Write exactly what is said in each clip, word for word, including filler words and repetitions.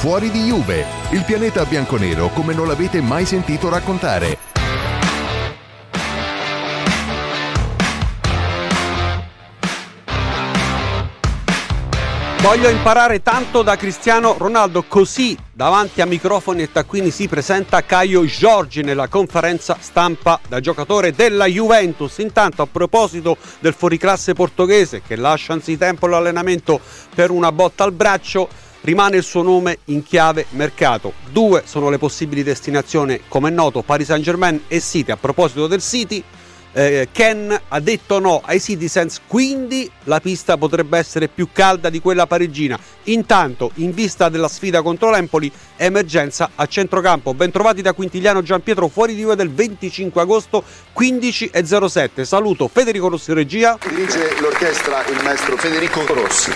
Fuori di Juve, il pianeta bianconero come non l'avete mai sentito raccontare. Voglio imparare tanto da Cristiano Ronaldo, così davanti a microfoni e taccuini si presenta Caio Giorgi nella conferenza stampa da giocatore della Juventus. Intanto, a proposito del fuoriclasse portoghese che lascia anzitempo l'allenamento per una botta al braccio, rimane il suo nome in chiave mercato. Due sono le possibili destinazioni, come è noto, Paris Saint-Germain e City. A proposito del City, Eh, Ken ha detto no ai Citizens, quindi la pista potrebbe essere più calda di quella parigina. Intanto, in vista della sfida contro l'Empoli, emergenza a centrocampo. Bentrovati da Quintiliano Giampietro, fuori di voi del venticinque agosto quindici e zero sette. Saluto Federico Rossi regia. Dirige l'orchestra il maestro Federico Rossi.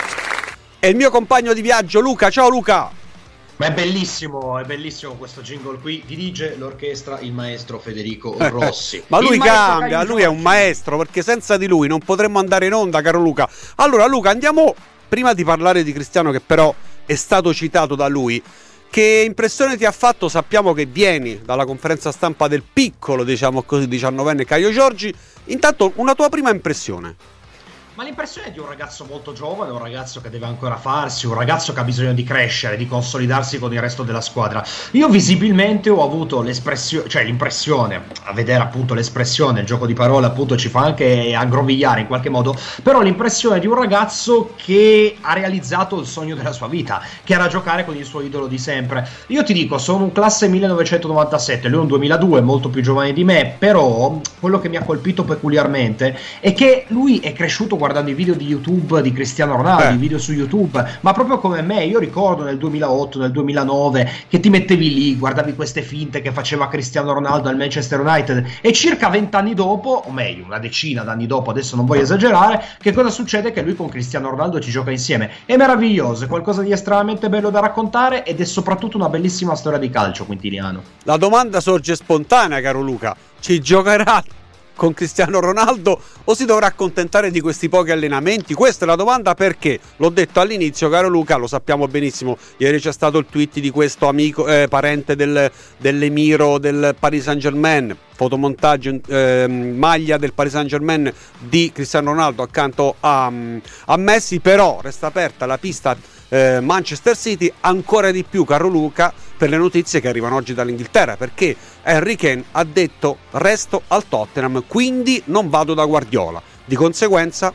E il mio compagno di viaggio Luca. Ciao Luca. Ma è bellissimo, è bellissimo questo jingle qui. Dirige l'orchestra il maestro Federico Rossi. Ma lui il cambia, lui è un maestro, perché senza di lui non potremmo andare in onda, caro Luca. Allora Luca, andiamo, prima di parlare di Cristiano, che però è stato citato da lui, che impressione ti ha fatto? Sappiamo che vieni dalla conferenza stampa del piccolo, diciamo così, diciannovenne Caio Giorgi. Intanto, una tua prima impressione. Ma l'impressione di un ragazzo molto giovane, un ragazzo che deve ancora farsi, un ragazzo che ha bisogno di crescere, di consolidarsi con il resto della squadra. Io visibilmente ho avuto l'espressione, cioè l'impressione, a vedere appunto l'espressione, il gioco di parole appunto ci fa anche aggrovigliare in qualche modo, però l'impressione di un ragazzo che ha realizzato il sogno della sua vita, che era giocare con il suo idolo di sempre. Io ti dico, sono un classe millenovecentonovantasette, lui è un duemiladue, molto più giovane di me, però quello che mi ha colpito peculiarmente è che lui è cresciuto guardando i video di YouTube di Cristiano Ronaldo, eh. i video su YouTube, ma proprio come me. Io ricordo nel duemilaotto, nel duemilanove che ti mettevi lì, guardavi queste finte che faceva Cristiano Ronaldo al Manchester United, e circa vent'anni dopo, o meglio una decina d'anni dopo, adesso non voglio esagerare, che cosa succede? Che lui con Cristiano Ronaldo ci gioca insieme. È meraviglioso, è qualcosa di estremamente bello da raccontare ed è soprattutto una bellissima storia di calcio quintiliano. La domanda sorge spontanea, caro Luca: ci giocherà con Cristiano Ronaldo o si dovrà accontentare di questi pochi allenamenti? Questa è la domanda, perché l'ho detto all'inizio, caro Luca, lo sappiamo benissimo, ieri c'è stato il tweet di questo amico, eh, parente del, dell'emiro del Paris Saint-Germain, fotomontaggio, eh, maglia del Paris Saint-Germain di Cristiano Ronaldo accanto a, a Messi. Però resta aperta la pista eh, Manchester City, ancora di più, caro Luca, per le notizie che arrivano oggi dall'Inghilterra, perché Harry Kane ha detto resto al Tottenham, quindi non vado da Guardiola. Di conseguenza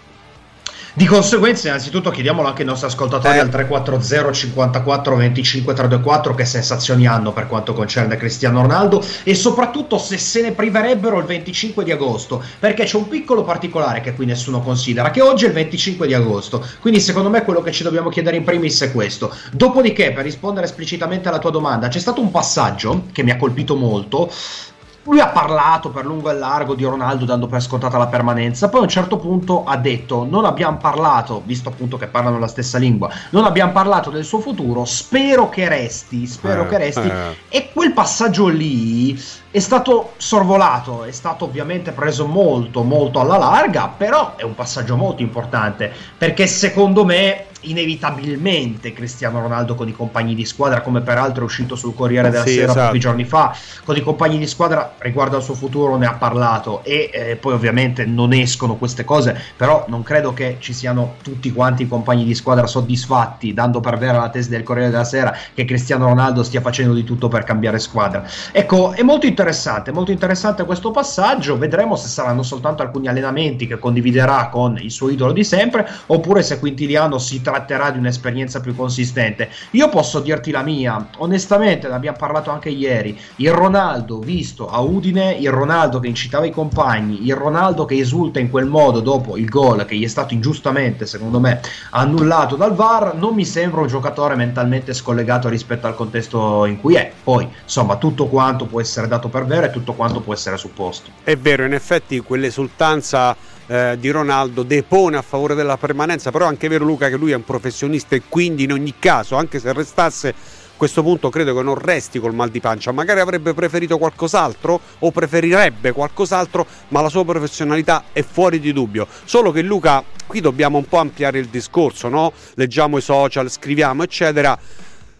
Di conseguenza, innanzitutto chiediamolo anche ai nostri ascoltatori eh. al tre quattro zero cinquantaquattro venticinque trecentoquarantaquattro che sensazioni hanno per quanto concerne Cristiano Ronaldo, e soprattutto se se ne priverebbero il venticinque di agosto, perché c'è un piccolo particolare che qui nessuno considera, che oggi è il venticinque di agosto, quindi secondo me quello che ci dobbiamo chiedere in primis è questo. Dopodiché, per rispondere esplicitamente alla tua domanda, c'è stato un passaggio che mi ha colpito molto. Lui ha parlato per lungo e largo di Ronaldo dando per scontata la permanenza, poi a un certo punto ha detto non abbiamo parlato, visto appunto che parlano la stessa lingua, non abbiamo parlato del suo futuro, spero che resti, spero eh, che resti, eh. e quel passaggio lì è stato sorvolato, è stato ovviamente preso molto molto alla larga, però è un passaggio molto importante, perché secondo me inevitabilmente Cristiano Ronaldo con i compagni di squadra, come peraltro è uscito sul Corriere della sì, Sera esatto. pochi giorni fa, con i compagni di squadra riguardo al suo futuro ne ha parlato, e eh, poi ovviamente non escono queste cose, però non credo che ci siano tutti quanti i compagni di squadra soddisfatti, dando per vera la tesi del Corriere della Sera che Cristiano Ronaldo stia facendo di tutto per cambiare squadra. Ecco, è molto interessante, molto interessante questo passaggio. Vedremo se saranno soltanto alcuni allenamenti che condividerà con il suo idolo di sempre, oppure se Quintiliano si tratterà di un'esperienza più consistente. Io posso dirti la mia, onestamente, ne abbiamo parlato anche ieri, il Ronaldo visto a Udine, il Ronaldo che incitava i compagni, il Ronaldo che esulta in quel modo dopo il gol che gli è stato ingiustamente, secondo me, annullato dal V A R, non mi sembra un giocatore mentalmente scollegato rispetto al contesto in cui è. Poi, insomma, tutto quanto può essere dato per vero e tutto quanto può essere supposto. È vero, in effetti quell'esultanza eh, di Ronaldo depone a favore della permanenza, però è anche vero, Luca, che lui è un professionista e quindi in ogni caso, anche se restasse, a questo punto credo che non resti col mal di pancia, magari avrebbe preferito qualcos'altro o preferirebbe qualcos'altro, ma la sua professionalità è fuori di dubbio. Solo che, Luca, qui dobbiamo un po' ampliare il discorso, no? Leggiamo i social, scriviamo eccetera.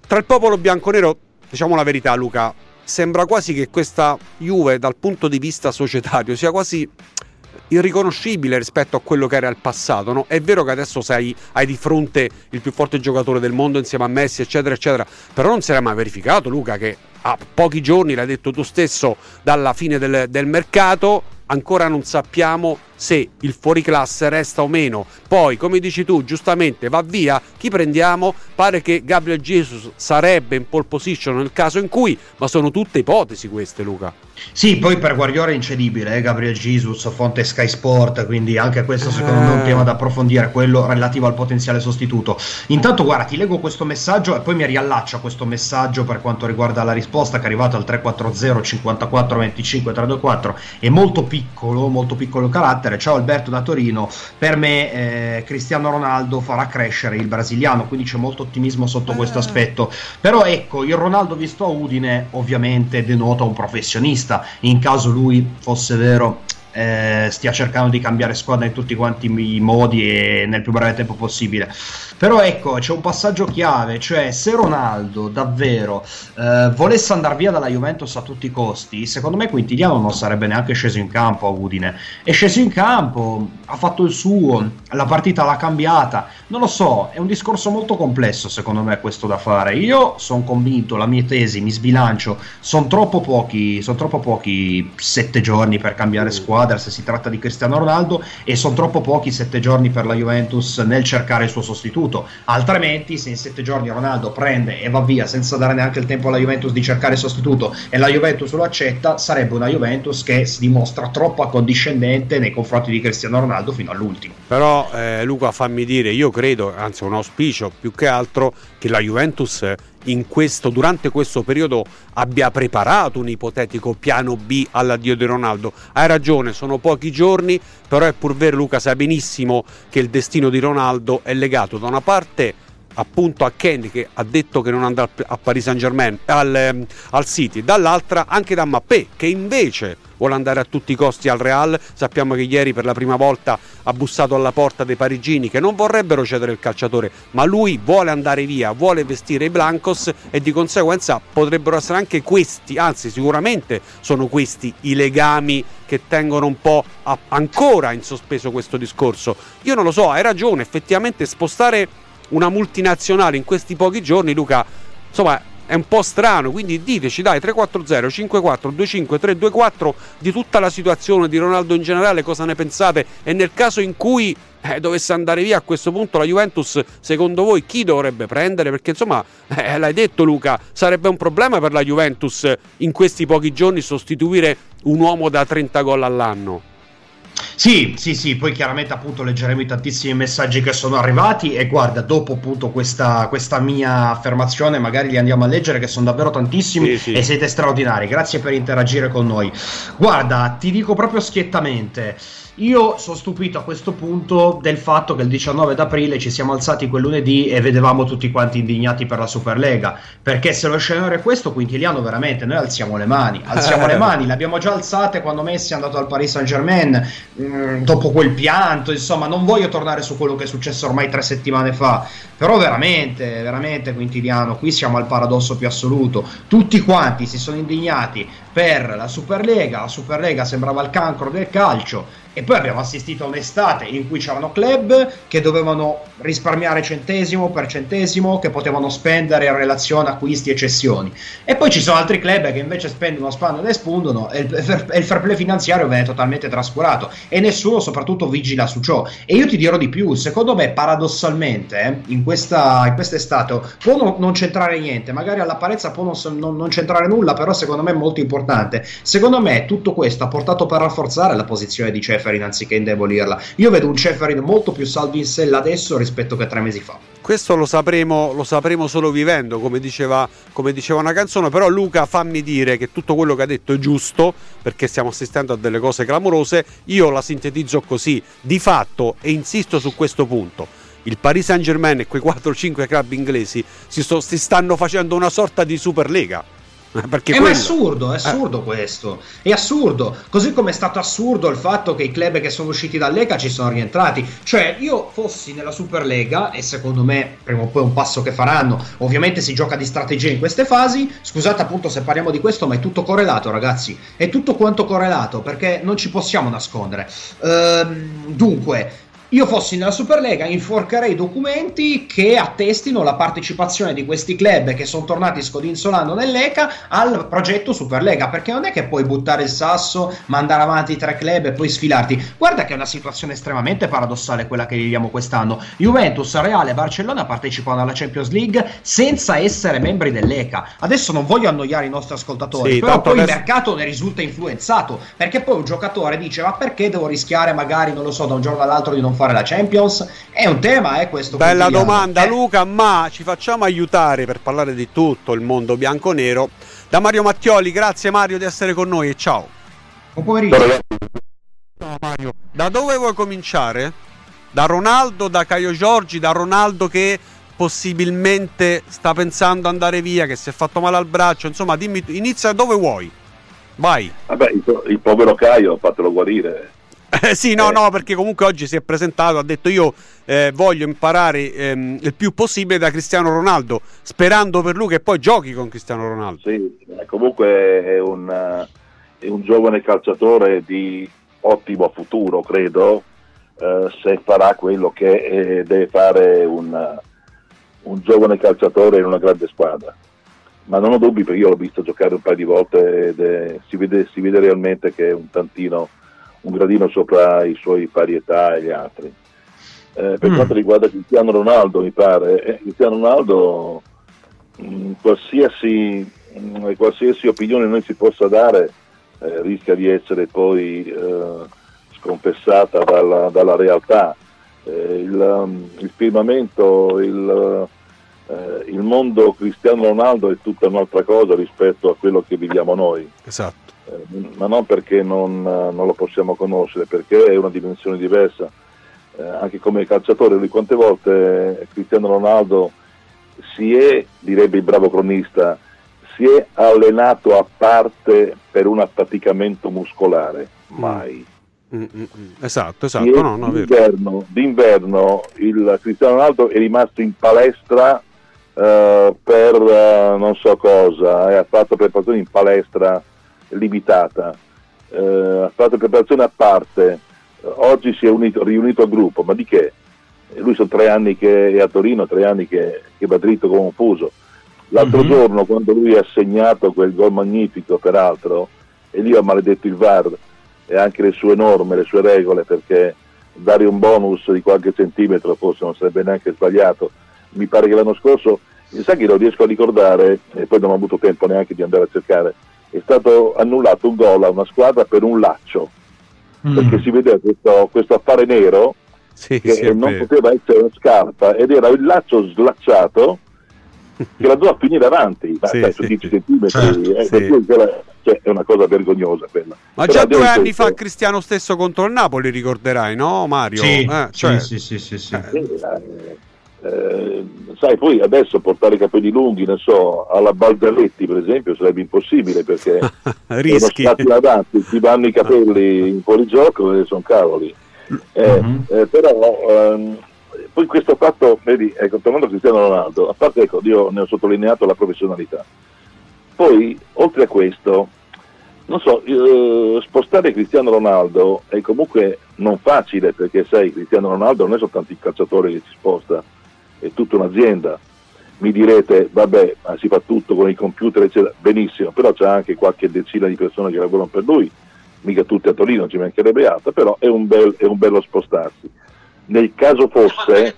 tra il popolo bianconero, diciamo la verità, Luca, sembra quasi che questa Juve dal punto di vista societario sia quasi irriconoscibile rispetto a quello che era il passato, no? È vero che adesso sei, hai di fronte il più forte giocatore del mondo insieme a Messi, eccetera eccetera, però non si era mai verificato, Luca, che a pochi giorni, l'hai detto tu stesso, dalla fine del, del mercato ancora non sappiamo se il fuoriclasse resta o meno. Poi, come dici tu, giustamente va via, chi prendiamo? Pare che Gabriel Jesus sarebbe in pole position nel caso in cui, ma sono tutte ipotesi queste, Luca. Sì, poi per Guardiola è incedibile, eh? Gabriel Jesus, fonte Sky Sport, quindi anche questo secondo me è un tema da approfondire, quello relativo al potenziale sostituto. Intanto guarda, ti leggo questo messaggio e poi mi riallaccia questo messaggio per quanto riguarda la risposta che è arrivata al tre quattro zero cinquantaquattro venticinque tre due quattro, è molto piccolo, molto piccolo carattere. Ciao Alberto da Torino, per me eh, Cristiano Ronaldo farà crescere il brasiliano, quindi c'è molto ottimismo sotto questo aspetto. Però ecco, il Ronaldo visto a Udine ovviamente denota un professionista, in caso lui fosse vero eh, stia cercando di cambiare squadra in tutti quanti i modi e nel più breve tempo possibile. Però ecco, c'è un passaggio chiave, cioè se Ronaldo davvero eh, volesse andare via dalla Juventus a tutti i costi, secondo me Quintiliano non sarebbe neanche sceso in campo a Udine. È sceso in campo, ha fatto il suo, la partita l'ha cambiata, non lo so, è un discorso molto complesso secondo me questo da fare. Io sono convinto, la mia tesi, mi sbilancio, sono troppo pochi, sono troppo pochi sette giorni per cambiare squadra se si tratta di Cristiano Ronaldo, e sono troppo pochi sette giorni per la Juventus nel cercare il suo sostituto. Altrimenti, se in sette giorni Ronaldo prende e va via senza dare neanche il tempo alla Juventus di cercare il sostituto e la Juventus lo accetta, sarebbe una Juventus che si dimostra troppo accondiscendente nei confronti di Cristiano Ronaldo fino all'ultimo. Però eh, Luca, fammi dire, io credo, anzi un auspicio più che altro, che la Juventus in questo, durante questo periodo abbia preparato un ipotetico piano B all'addio di Ronaldo. Hai ragione, sono pochi giorni, però è pur vero, Luca, sai benissimo che il destino di Ronaldo è legato da una parte appunto a Kenny, che ha detto che non andrà a Paris Saint-Germain, al, al City, dall'altra anche da Mbappé, che invece vuole andare a tutti i costi al Real. Sappiamo che ieri per la prima volta ha bussato alla porta dei parigini che non vorrebbero cedere il calciatore, ma lui vuole andare via, vuole vestire i blancos, e di conseguenza potrebbero essere anche questi, anzi sicuramente sono questi i legami che tengono un po' a, ancora in sospeso questo discorso. Io non lo so, hai ragione, effettivamente spostare una multinazionale in questi pochi giorni, Luca, insomma è un po' strano, quindi diteci, dai, tre quattro zero cinque quattro due cinque tre due quattro di tutta la situazione di Ronaldo in generale, cosa ne pensate, e nel caso in cui eh, dovesse andare via a questo punto la Juventus, secondo voi chi dovrebbe prendere? Perché insomma, eh, l'hai detto Luca, sarebbe un problema per la Juventus in questi pochi giorni sostituire un uomo da trenta gol all'anno. Sì, sì, sì, poi chiaramente appunto leggeremo i tantissimi messaggi che sono arrivati, e guarda, dopo appunto questa, questa mia affermazione magari li andiamo a leggere, che sono davvero tantissimi, sì, sì. E siete straordinari, grazie per interagire con noi. Guarda, ti dico proprio schiettamente, io sono stupito a questo punto del fatto che il diciannove d'aprile ci siamo alzati quel lunedì e vedevamo tutti quanti indignati per la Superlega, perché se lo scenario è questo, Quintiliano, veramente noi alziamo le mani, alziamo le mani, le abbiamo già alzate quando Messi è andato al Paris Saint-Germain, mh, dopo quel pianto, insomma non voglio tornare su quello che è successo ormai tre settimane fa, però veramente, veramente Quintiliano, qui siamo al paradosso più assoluto, tutti quanti si sono indignati per la Superlega, la Superlega sembrava il cancro del calcio, e poi abbiamo assistito a un'estate in cui c'erano club che dovevano risparmiare centesimo per centesimo, che potevano spendere in relazione a acquisti e cessioni, e poi ci sono altri club che invece spendono, spandono e spundono, e il, e il fair play finanziario viene totalmente trascurato e nessuno soprattutto vigila su ciò. E io ti dirò di più, secondo me paradossalmente eh, in questa in quest'estate può non, non c'entrare niente, magari all'apparenza può non, non, non c'entrare nulla, però secondo me è molto importante. Secondo me tutto questo ha portato per rafforzare la posizione di Ceferin anziché indebolirla. Io vedo un Ceferin molto più saldo in sella adesso rispetto che tre mesi fa. Questo lo sapremo, lo sapremo solo vivendo, come diceva, come diceva una canzone. Però Luca, fammi dire che tutto quello che ha detto è giusto, perché stiamo assistendo a delle cose clamorose. Io la sintetizzo così, di fatto, e insisto su questo punto: il Paris Saint-Germain e quei quattro cinque club inglesi si, sto, si stanno facendo una sorta di Superlega. Perché eh, quello... ma è assurdo, è assurdo eh. questo, è assurdo, così come è stato assurdo il fatto che i club che sono usciti dall'Lega ci sono rientrati. Cioè, io fossi nella Superlega, e secondo me prima o poi è un passo che faranno, ovviamente si gioca di strategia in queste fasi, scusate appunto se parliamo di questo, ma è tutto correlato, ragazzi, è tutto quanto correlato, perché non ci possiamo nascondere. Ehm, dunque, io fossi nella Superlega, inforcherei documenti che attestino la partecipazione di questi club che sono tornati scodinzolando nell'E C A al progetto Superlega, perché non è che puoi buttare il sasso, mandare avanti tre club e poi sfilarti. Guarda che è una situazione estremamente paradossale quella che viviamo quest'anno. Juventus, Real e Barcellona partecipano alla Champions League senza essere membri dell'E C A. Adesso non voglio annoiare i nostri ascoltatori, sì, però poi adesso... il mercato ne risulta influenzato, perché poi un giocatore dice ma perché devo rischiare magari, non lo so, da un giorno all'altro di non fare la Champions? È un tema, eh, questo. Bella domanda, eh. Luca, ma ci facciamo aiutare per parlare di tutto il mondo bianconero da Mario Mattioli. Grazie Mario di essere con noi e ciao. Buon pomeriggio. Ciao Mario. Da dove vuoi cominciare? Da Ronaldo, da Caio Giorgi, da Ronaldo che possibilmente sta pensando andare via, che si è fatto male al braccio, insomma dimmi, inizia dove vuoi. Vai. Vabbè, il, il povero Caio, fatelo guarire. Eh, sì, no, eh. no, perché comunque oggi si è presentato, ha detto io eh, voglio imparare ehm, il più possibile da Cristiano Ronaldo, sperando per lui che poi giochi con Cristiano Ronaldo. Sì, comunque è un, è un giovane calciatore di ottimo futuro, credo, eh, se farà quello che eh, deve fare un, un giovane calciatore in una grande squadra. Ma non ho dubbi, perché io l'ho visto giocare un paio di volte ed è, si, vede, si vede realmente che è un tantino, un gradino sopra i suoi pari età e gli altri. Eh, per mm. quanto riguarda Cristiano Ronaldo, mi pare, eh, Cristiano Ronaldo, mh, qualsiasi, mh, qualsiasi opinione noi si possa dare, eh, rischia di essere poi eh, sconfessata dalla, dalla realtà. Eh, il, um, il firmamento, il, eh, il mondo Cristiano Ronaldo è tutta un'altra cosa rispetto a quello che viviamo noi. Esatto. Ma non perché non, non lo possiamo conoscere, perché è una dimensione diversa. Eh, anche come calciatore, lui quante volte Cristiano Ronaldo si è, direbbe il bravo cronista, si è allenato a parte per un affaticamento muscolare? Mai. Mm, mm, mm. Esatto, esatto. No, no, d'inverno, d'inverno il Cristiano Ronaldo è rimasto in palestra eh, per uh, non so cosa, e ha fatto preparazioni in palestra limitata, eh, ha fatto preparazione a parte, oggi si è unito, riunito al gruppo, ma di che? Lui sono tre anni che è a Torino, tre anni che, che va dritto come un fuso. L'altro mm-hmm. giorno, quando lui ha segnato quel gol magnifico, peraltro, e lì ha maledetto il V A R e anche le sue norme, le sue regole, perché dare un bonus di qualche centimetro forse non sarebbe neanche sbagliato. Mi pare che l'anno scorso, mi sa che lo riesco a ricordare, e poi non ho avuto tempo neanche di andare a cercare, è stato annullato un gol a una squadra per un laccio, mm. perché si vedeva questo, questo affare nero, sì, che sì, non poteva essere una scarpa, ed era il laccio slacciato che la doveva finire avanti, ma sì, sai, su sì, dieci centimetri, certo, eh, sì. quella, cioè, è una cosa vergognosa quella. Ma però già due anni questo... fa Cristiano stesso contro il Napoli, ricorderai, no Mario? Sì, eh, sì, cioè... sì, sì, sì, sì. Eh. Eh, eh, sai, poi adesso portare i capelli lunghi, ne so, alla Balzaretti per esempio sarebbe impossibile, perché rischi stati avanti, ti vanno i capelli in fuorigioco e sono cavoli. Eh, mm-hmm. eh, però ehm, poi questo fatto, vedi, ecco, tornando a Cristiano Ronaldo, a parte, ecco, io ne ho sottolineato la professionalità, poi oltre a questo, non so, eh, spostare Cristiano Ronaldo è comunque non facile, perché sai, Cristiano Ronaldo non è soltanto il calciatore che si sposta, è tutta un'azienda. Mi direte, vabbè, ma si fa tutto con i computer, eccetera. Benissimo, però c'è anche qualche decina di persone che lavorano per lui, mica tutte a Torino, ci mancherebbe altro, però è un, bel, è un bello spostarsi. Nel caso fosse,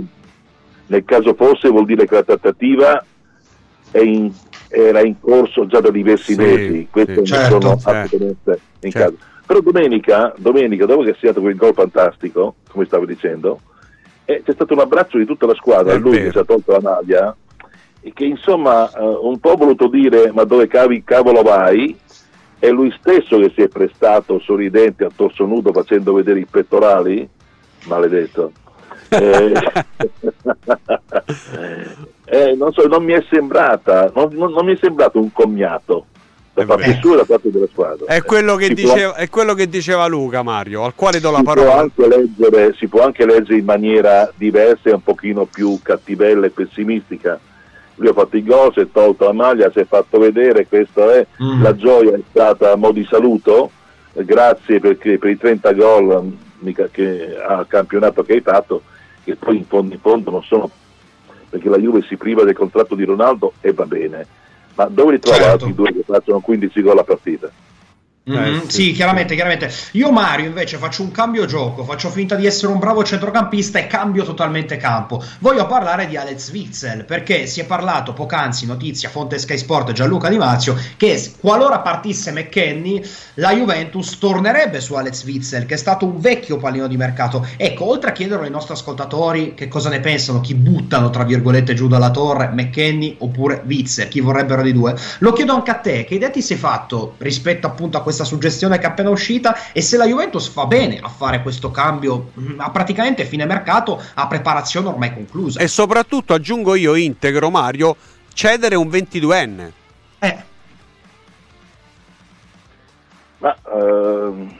nel caso fosse vuol dire che la trattativa è in, era in corso già da diversi sì, mesi, questo sì, non certo, sono eh. assolutamente in certo. caso. Però domenica, domenica, dopo che è stato quel gol fantastico, come stavo dicendo, eh, c'è stato un abbraccio di tutta la squadra, lui che si è tolto la maglia, e che insomma eh, un po' ha voluto dire ma dove cavi, cavolo vai, è lui stesso che si è prestato sorridente a torso nudo facendo vedere i pettorali, maledetto. eh, eh, non so, non mi è sembrata, non, non, non mi è sembrato un commiato da parte sua e da parte della squadra. È quello che si diceva, può, è quello che diceva Luca, Mario, al quale do la si parola. Può anche leggere, si può anche leggere in maniera diversa e un pochino più cattivella e pessimistica. Lui ha fatto i gol, si è tolto la maglia, si è fatto vedere, questa è mm. la gioia, è stata a mo' di saluto, eh, grazie perché per i trenta gol mica, che ha campionato che hai fatto, che poi in fondo, in fondo non sono, perché la Juve si priva del contratto di Ronaldo e va bene, ma dove li trova certo. altri due che facciano quindici gol a partita? Mm-hmm. Eh, sì, sì, chiaramente, chiaramente. Io Mario invece faccio un cambio gioco, faccio finta di essere un bravo centrocampista e cambio totalmente campo. Voglio parlare di Alex Witsel, perché si è parlato poc'anzi, notizia, fonte Sky Sport Gianluca Di Marzio, che qualora partisse McKennie la Juventus tornerebbe su Alex Witsel, che è stato un vecchio pallino di mercato. Ecco, oltre a chiedere ai nostri ascoltatori che cosa ne pensano, chi buttano tra virgolette giù dalla torre, McKennie oppure Witsel, chi vorrebbero di due, lo chiedo anche a te, che idea ti sei fatto rispetto appunto a questa suggestione che è appena uscita, e se la Juventus fa bene a fare questo cambio a praticamente fine mercato, a preparazione ormai conclusa. E soprattutto, aggiungo io, integro, Mario, cedere un ventiduenne. Eh. Ma ehm,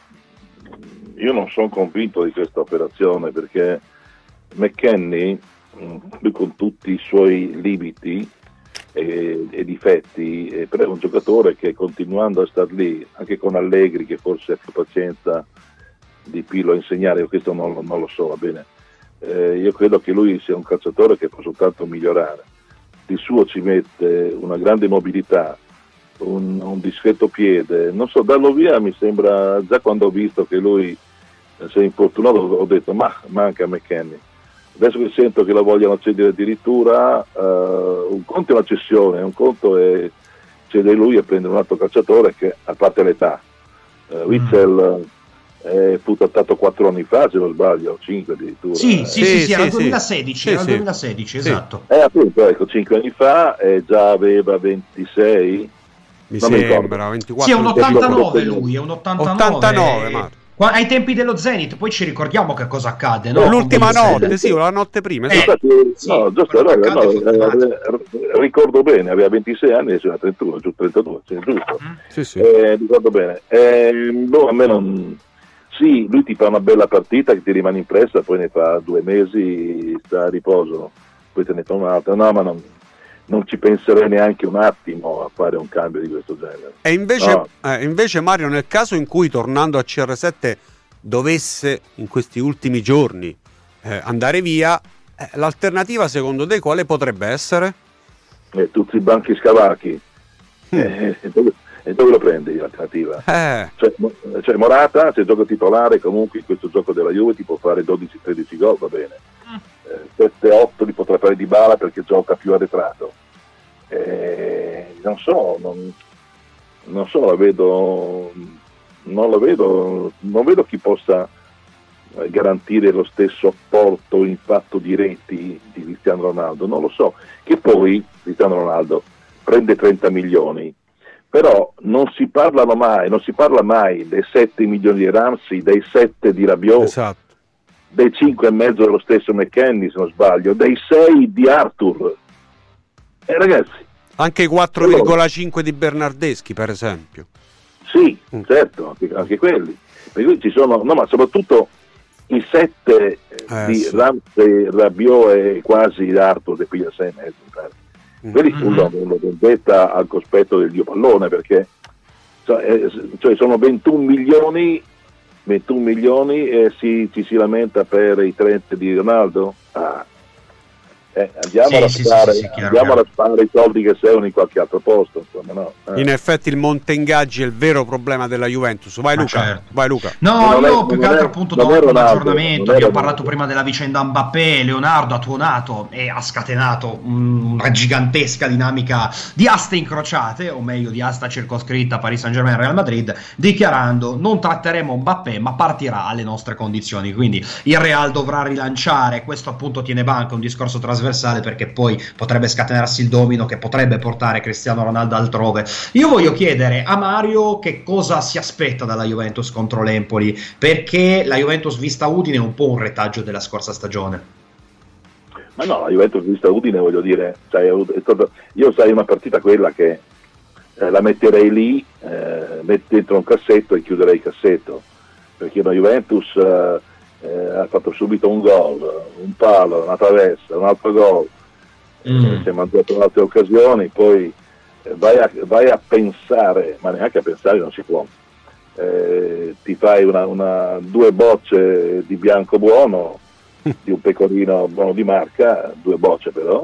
io non sono convinto di questa operazione, perché McKennie, lui con tutti i suoi limiti e, e difetti, eh, però è un giocatore che, continuando a star lì, anche con Allegri che forse ha più pazienza di Pirlo a insegnare, io questo non, non lo so, va bene, eh, io credo che lui sia un calciatore che può soltanto migliorare. Di suo ci mette una grande mobilità, un, un discreto piede, non so, darlo via mi sembra, già quando ho visto che lui si è infortunato ho detto ma manca McKennie. Adesso che sento che la vogliono cedere addirittura, uh, un conto è una cessione, un conto è cedere lui e prendere un altro calciatore che, a parte l'età, uh, Witsel mm. fu trattato quattro anni fa, se non sbaglio, cinque addirittura. Sì, sì, sì, sì, sì, era il sì, duemilasedici, sì, era il sì. duemilasedici, esatto. Eh, appunto, ecco, cinque anni fa e già aveva ventisei. Mi non sembra, mi ventiquattro. Sì, è un ottantanove lui, è un ottantanove. ottantanove, Mario. Qua, ai tempi dello Zenit, poi ci ricordiamo che cosa accade, no? No, l'ultima Con notte, sì, la notte prima. Eh, esatto. Infatti, sì, no, giusto, quello che no, accade no, è eh, ricordo bene, aveva ventisei anni e adesso era trentuno, giù trentadue, sì, giusto. Mm. Sì, sì. Eh, ricordo bene. Eh, boh, a me non... Sì, lui ti fa una bella partita che ti rimane impressa, poi ne fa due mesi, sta a riposo, poi te ne fa un'altra. No, ma non, non ci penserei neanche un attimo a fare un cambio di questo genere. E invece, No. eh, invece Mario, nel caso in cui, tornando a C R sette, dovesse in questi ultimi giorni eh, andare via, eh, l'alternativa secondo te quale potrebbe essere? Eh, tutti i banchi scavacchi. Mm. Eh, dove, e dove lo prendi l'alternativa? Eh. Cioè, cioè Morata, se gioca titolare, comunque in questo gioco della Juve ti può fare dodici tredici gol, va bene. Eh, sette otto li potrà fare Dybala perché gioca più arretrato. Eh, non so, non, non so, la vedo, non lo vedo, non vedo chi possa garantire lo stesso apporto in fatto di reti di Cristiano Ronaldo, non lo so. Che poi Cristiano Ronaldo prende trenta milioni, però non si parlano mai, non si parla mai dei sette milioni di Ramsey, dei sette di Rabiot, Esatto. dei cinque e mezzo dello stesso McKennie, se non sbaglio, dei sei di Arthur. Eh, ragazzi, Anche i quattro virgola cinque di Bernardeschi, per esempio. sì, Mm. certo, anche, anche quelli. Per cui ci sono, no, ma soprattutto i sette Eh, di sì. Ramsey, Rabiot e quasi Arthur dei piglia sei e mezzo, mi pare. Quelli Mm-hmm. furono una vendetta al cospetto del dio pallone, perché cioè, eh, cioè sono ventuno milioni ventuno milioni e si, ci si lamenta per i trenta di Ronaldo. Ah. Eh, andiamo, Sì, a sì, raspare, sì, sì, chiaro, andiamo chiaro. a raspare i soldi che servono in qualche altro posto, insomma, no? Eh. In effetti il monte ingaggi è il vero problema della Juventus. Vai Ma Luca, certo. vai Luca. No, Non è- io più non che è- altro appunto non do è anche un Ronaldo, aggiornamento. non è Abbiamo Ronaldo. parlato prima della vicenda Mbappé. Leonardo ha tuonato e ha scatenato mm, una gigantesca dinamica di aste incrociate, o meglio di asta circoscritta Paris Saint-Germain e Real Madrid, dichiarando: non tratteremo Mbappé ma partirà alle nostre condizioni. Quindi il Real dovrà rilanciare, questo appunto tiene banco, un discorso trasversale trasversale, perché poi potrebbe scatenarsi il domino che potrebbe portare Cristiano Ronaldo altrove. Io voglio chiedere a Mario che cosa si aspetta dalla Juventus contro l'Empoli, perché la Juventus vista Udine è un po' un retaggio della scorsa stagione. Ma no, la Juventus vista Udine, voglio dire, cioè, è stato, io sai una partita quella che eh, la metterei lì, eh, metti dentro un cassetto e chiuderei il cassetto, perché la Juventus eh, eh, ha fatto subito un gol, un palo, una traversa, un altro gol, mm. eh, si è mangiato in altre occasioni, poi eh, vai, a, vai a pensare, ma neanche a pensare non si può, eh, ti fai una, una, due bocce di bianco buono, di un pecorino buono di marca, due bocce però,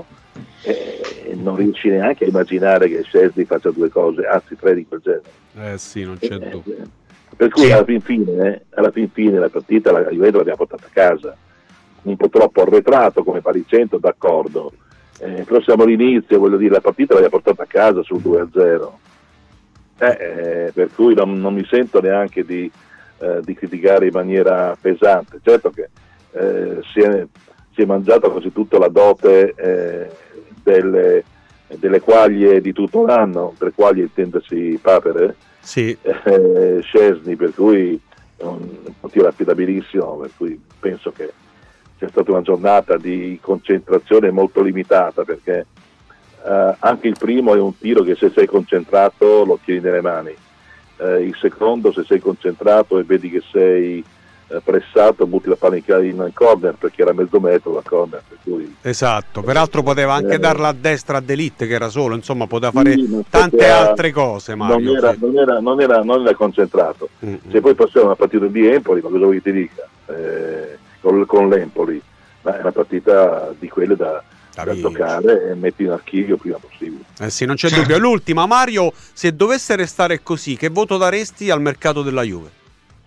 e non riesci neanche a immaginare che Szczesny faccia due cose, anzi tre di quel genere. Eh sì, non c'è dubbio. Eh, per cui sì. alla fin fine, alla fin fine la partita la Juventus l'abbiamo portata a casa, un po' troppo arretrato come Paricento, d'accordo, eh, però siamo all'inizio, voglio dire, la partita l'abbiamo portata a casa sul due a zero, eh, eh, per cui non, non mi sento neanche di, eh, di criticare in maniera pesante. Certo che Eh, si, è, si è mangiata quasi tutta la dote eh, delle, delle quaglie di tutto l'anno, per quaglie intendersi papere, sì. eh, Szczesny, per cui un, un tiro affidabilissimo, per cui penso che sia stata una giornata di concentrazione molto limitata, perché eh, anche il primo è un tiro che se sei concentrato lo tieni nelle mani, eh, il secondo se sei concentrato e vedi che sei pressato, butti la palla in corner, perché era mezzo metro la corner, per cui... Esatto, peraltro poteva anche eh, darla a destra a De Ligt, che era solo, insomma poteva fare sì, tante era, altre cose, Mario, non, era, sì. non, era, non, era, non era concentrato. Mm-hmm. Se poi passiamo una partita di Empoli, ma cosa vuoi ti dica, eh, con, con l'Empoli, ma è una partita di quelle da, da giocare e metti in archivio prima possibile. Eh sì, non c'è dubbio. L'ultima, Mario, se dovesse restare così, che voto daresti al mercato della Juve?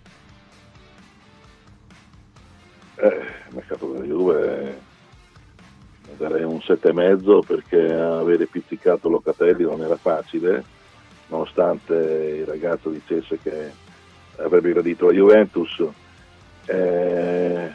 Eh, il mercato della Juve darei un sette e mezzo, perché avere pizzicato Locatelli non era facile, nonostante il ragazzo dicesse che avrebbe gradito la Juventus. Eh,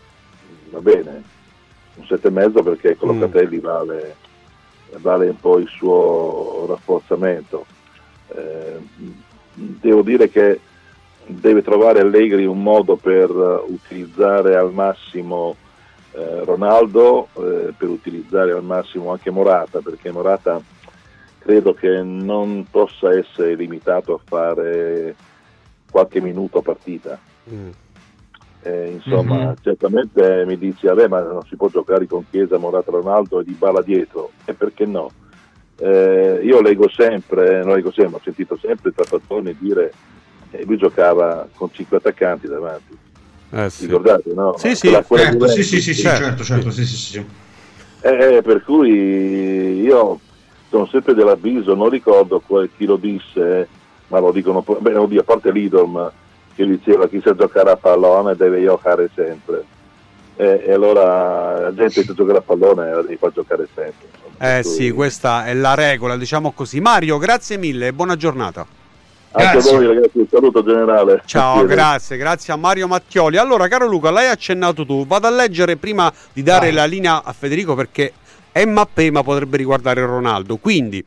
va bene, un sette e mezzo, perché con Locatelli vale, vale un po' il suo rafforzamento. Eh, devo dire che deve trovare Allegri un modo per utilizzare al massimo eh, Ronaldo, eh, per utilizzare al massimo anche Morata, perché Morata credo che non possa essere limitato a fare qualche minuto a partita. Mm. Eh, insomma, mm-hmm. certamente mi dici, vabbè, ma non si può giocare con Chiesa, Morata, Ronaldo e Dybala dietro, e perché no? Eh, io leggo sempre, non leggo sempre, ho sentito sempre i trattatori dire e lui giocava con cinque attaccanti davanti, eh, sì. Ricordate, no? Sì, sì, certo, sì, sì, sì, sì, certo, certo, sì, sì, sì. Eh, per cui io sono sempre dell'avviso, non ricordo chi lo disse, ma lo dicono, beh, oddio, a parte Lidom che diceva chi sa giocare a pallone deve giocare sempre, eh, e allora la gente che gioca a pallone la devi far giocare sempre. Eh cui... sì, questa è la regola, diciamo così. Mario, grazie mille e buona giornata. Anche a voi ragazzi, un saluto generale. Ciao, grazie, grazie a Mario Mattioli. Allora, caro Luca, l'hai accennato tu, vado a leggere prima di dare ah. la linea a Federico, perché è Mbappé, ma potrebbe riguardare Ronaldo. Quindi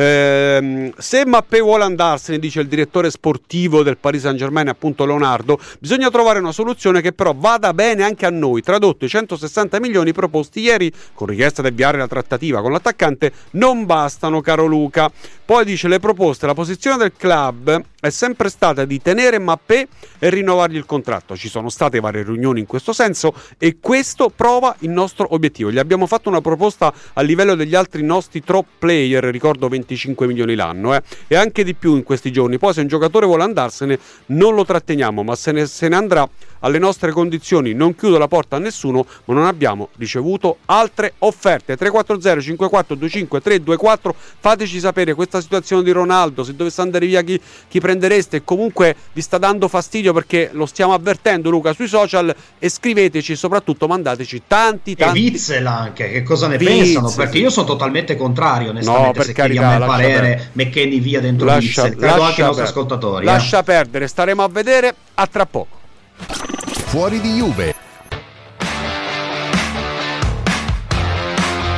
ehm, se Mbappé vuole andarsene, dice il direttore sportivo del Paris Saint-Germain, appunto Leonardo, bisogna trovare una soluzione che però vada bene anche a noi. Tradotto, i centosessanta milioni proposti ieri con richiesta di avviare la trattativa con l'attaccante non bastano, caro Luca. Poi dice le proposte, la posizione del club è sempre stata di tenere Mbappé e rinnovargli il contratto. Ci sono state varie riunioni in questo senso e questo prova il nostro obiettivo. Gli abbiamo fatto una proposta a livello degli altri nostri top player, ricordo venticinque milioni l'anno, eh, e anche di più in questi giorni. Poi se un giocatore vuole andarsene non lo tratteniamo, ma se ne, se ne andrà alle nostre condizioni. Non chiudo la porta a nessuno, ma non abbiamo ricevuto altre offerte. Tre quattro zero cinque quattro due cinque tre due quattro, fateci sapere questa situazione di Ronaldo, se dovesse andare via chi, chi prendereste, e comunque vi sta dando fastidio, perché lo stiamo avvertendo, Luca, sui social, e scriveteci, soprattutto mandateci tanti tanti e Witzel anche, che cosa ne Witzel, pensano, perché io sono totalmente contrario, onestamente. No, per se carità, chiediamo il parere McKennie via dentro lascia, Witzel, credo anche i nostri ascoltatori. Lascia eh. perdere, staremo a vedere. A tra poco. Fuori di Juve.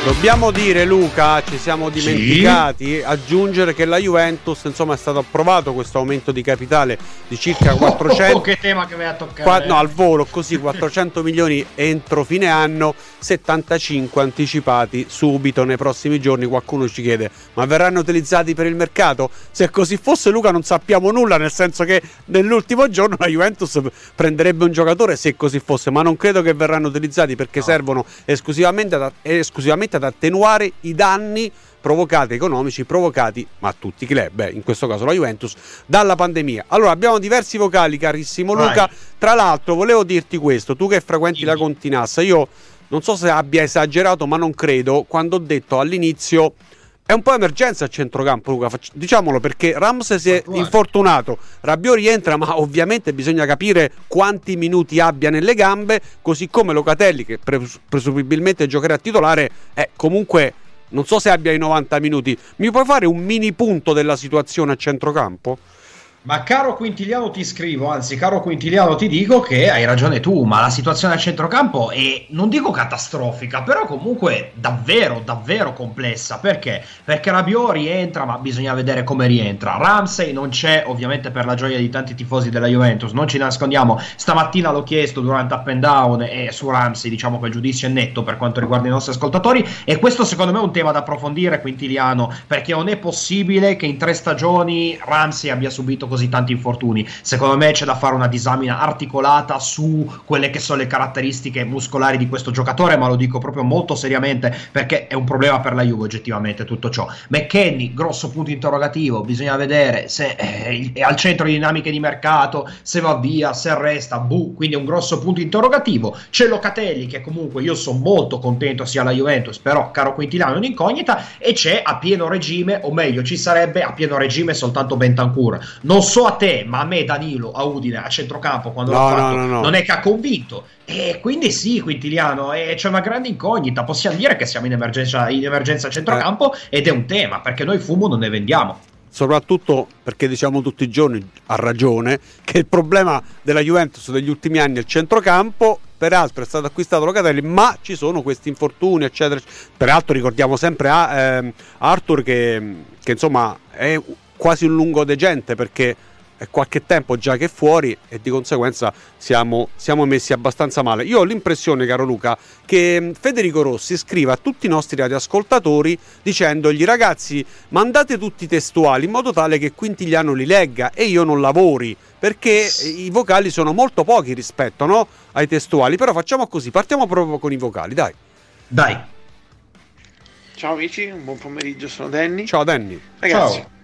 Dobbiamo dire, Luca, ci siamo dimenticati, sì? aggiungere che la Juventus, insomma, è stato approvato questo aumento di capitale di circa quattrocento. Oh, che tema che mi ha toccato. Qua, no, al volo, così quattrocento milioni entro fine anno, settantacinque anticipati subito nei prossimi giorni. Qualcuno ci chiede: ma verranno utilizzati per il mercato? Se così fosse, Luca, non sappiamo nulla, nel senso che nell'ultimo giorno la Juventus prenderebbe un giocatore se così fosse, ma non credo che verranno utilizzati perché no. servono esclusivamente ad, esclusivamente ad attenuare i danni provocati economici provocati, ma a tutti i club, eh, in questo caso la Juventus, dalla pandemia. Allora, abbiamo diversi vocali, carissimo Luca. Vai. Tra l'altro volevo dirti questo, tu che frequenti sì. la Continassa, io non so se abbia esagerato, ma non credo, quando ho detto all'inizio è un po' emergenza a centrocampo, Luca, Facci- diciamolo, perché Ramsey si è infortunato, Rabiot rientra, ma ovviamente bisogna capire quanti minuti abbia nelle gambe, così come Locatelli, che pres- presumibilmente giocherà titolare, è comunque, non so se abbia i novanta minuti. Mi puoi fare un mini punto della situazione a centrocampo? Ma caro Quintiliano ti scrivo, anzi caro Quintiliano ti dico che hai ragione tu, ma la situazione a centrocampo è, non dico catastrofica, però comunque davvero, davvero complessa. Perché? Perché Rabiot rientra, ma bisogna vedere come rientra. Ramsey non c'è, ovviamente per la gioia di tanti tifosi della Juventus, non ci nascondiamo. Stamattina l'ho chiesto durante Up and Down e su Ramsey diciamo che il giudizio è netto per quanto riguarda i nostri ascoltatori, e questo secondo me è un tema da approfondire, Quintiliano, perché non è possibile che in tre stagioni Ramsey abbia subito così tanti infortuni. Secondo me c'è da fare una disamina articolata su quelle che sono le caratteristiche muscolari di questo giocatore, ma lo dico proprio molto seriamente perché è un problema per la Juve oggettivamente tutto ciò. McKennie, grosso punto interrogativo, bisogna vedere se è al centro di dinamiche di mercato, se va via, se resta, buh, quindi è un grosso punto interrogativo. C'è Locatelli che comunque io sono molto contento sia alla Juventus, però caro Quintiliano è un'incognita, e c'è a pieno regime, o meglio ci sarebbe a pieno regime soltanto Bentancur. Non so a te, ma a me Danilo a Udine a centrocampo quando no, l'ho fatto no, no, no. non è che ha convinto, e quindi sì, Quintiliano, e c'è una grande incognita. Possiamo dire che siamo in emergenza, in emergenza a centrocampo, eh. ed è un tema perché noi fumo non ne vendiamo, soprattutto perché diciamo tutti i giorni, a ragione, che il problema della Juventus degli ultimi anni è il centrocampo. Peraltro è stato acquistato Locatelli, ma ci sono questi infortuni, eccetera. Peraltro ricordiamo sempre a, eh, Arthur che, che insomma è quasi un lungodegente, perché è qualche tempo già che è fuori e di conseguenza siamo, siamo messi abbastanza male. Io ho l'impressione, caro Luca, che Federico Rossi scriva a tutti i nostri radioascoltatori dicendogli: ragazzi, mandate tutti i testuali in modo tale che Quintiliano li legga e io non lavori, perché i vocali sono molto pochi rispetto, no, ai testuali. Però facciamo così, partiamo proprio con i vocali, dai. Dai. Ciao amici, un buon pomeriggio, sono Danny. Ciao Danny. Ragazzi, ciao.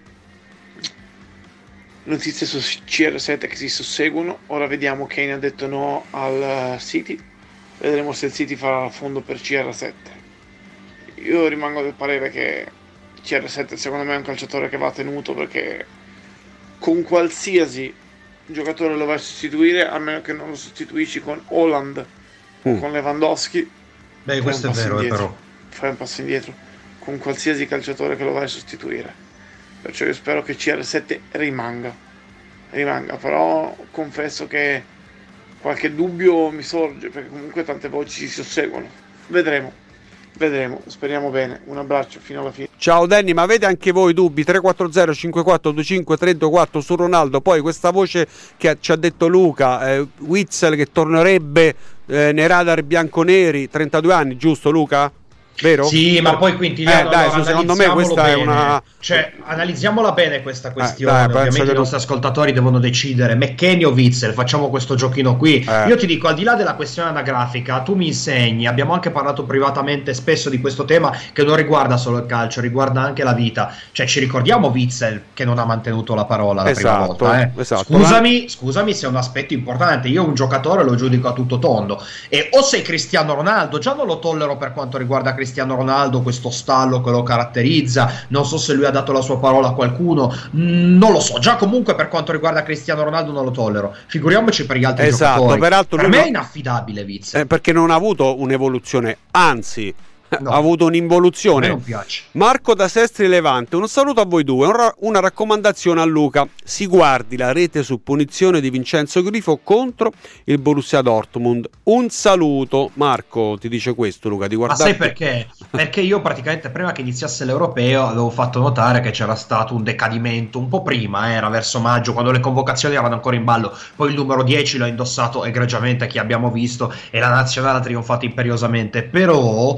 Notizie su C R sette che si susseguono. Ora vediamo, Kane ha detto no al City, vedremo se il City farà fondo per C R sette. Io rimango del parere che C R sette secondo me è un calciatore che va tenuto, perché con qualsiasi giocatore lo vai a sostituire, a meno che non lo sostituisci con Haaland mm. o con Lewandowski. Beh, questo è vero, però fai un passo indietro con qualsiasi calciatore che lo vai a sostituire. Perciò io spero che C R sette rimanga, rimanga, però confesso che qualche dubbio mi sorge, perché comunque tante voci si susseguono. Vedremo, vedremo, speriamo bene. Un abbraccio fino alla fine. Ciao Danny, ma avete anche voi dubbi? tre quattro zero cinque quattro due cinque tre due quattro su Ronaldo. Poi questa voce che ci ha detto Luca, eh, Witsel che tornerebbe eh, nei radar bianconeri, trentadue anni, giusto Luca? Vero? Sì, ma poi Quintiliano, eh, dai, allora, secondo me questa bene. è una, cioè analizziamola bene questa questione. Eh, dai, ovviamente i nostri non... ascoltatori devono decidere McKennie o Witsel, facciamo questo giochino qui. eh. Io ti dico, al di là della questione anagrafica, tu mi insegni, abbiamo anche parlato privatamente spesso di questo tema, che non riguarda solo il calcio, riguarda anche la vita. Cioè ci ricordiamo Witsel che non ha mantenuto la parola la esatto, prima volta, eh. esatto. scusami, scusami se è un aspetto importante. Io un giocatore lo giudico a tutto tondo, e o sei Cristiano Ronaldo, già non lo tollero per quanto riguarda Cristiano Ronaldo, questo stallo che lo caratterizza, non so se lui ha dato la sua parola a qualcuno, non lo so, già comunque per quanto riguarda Cristiano Ronaldo non lo tollero, figuriamoci per gli altri esatto, giocatori. peraltro per lui me non... è inaffidabile Witsel, eh, perché non ha avuto un'evoluzione, anzi No, ha avuto un'involuzione. a me non piace. Marco da Sestri Levante, un saluto a voi due, un ra- una raccomandazione a Luca: si guardi la rete su punizione di Vincenzo Grifo contro il Borussia Dortmund. Un saluto. Marco ti dice questo, Luca, di guardarti. Ma sai perché? Perché io praticamente prima che iniziasse l'Europeo avevo fatto notare che c'era stato un decadimento un po' prima, eh, era verso maggio, quando le convocazioni erano ancora in ballo. Poi il numero dieci l'ha indossato egregiamente, che abbiamo visto, e la nazionale ha trionfato imperiosamente. Però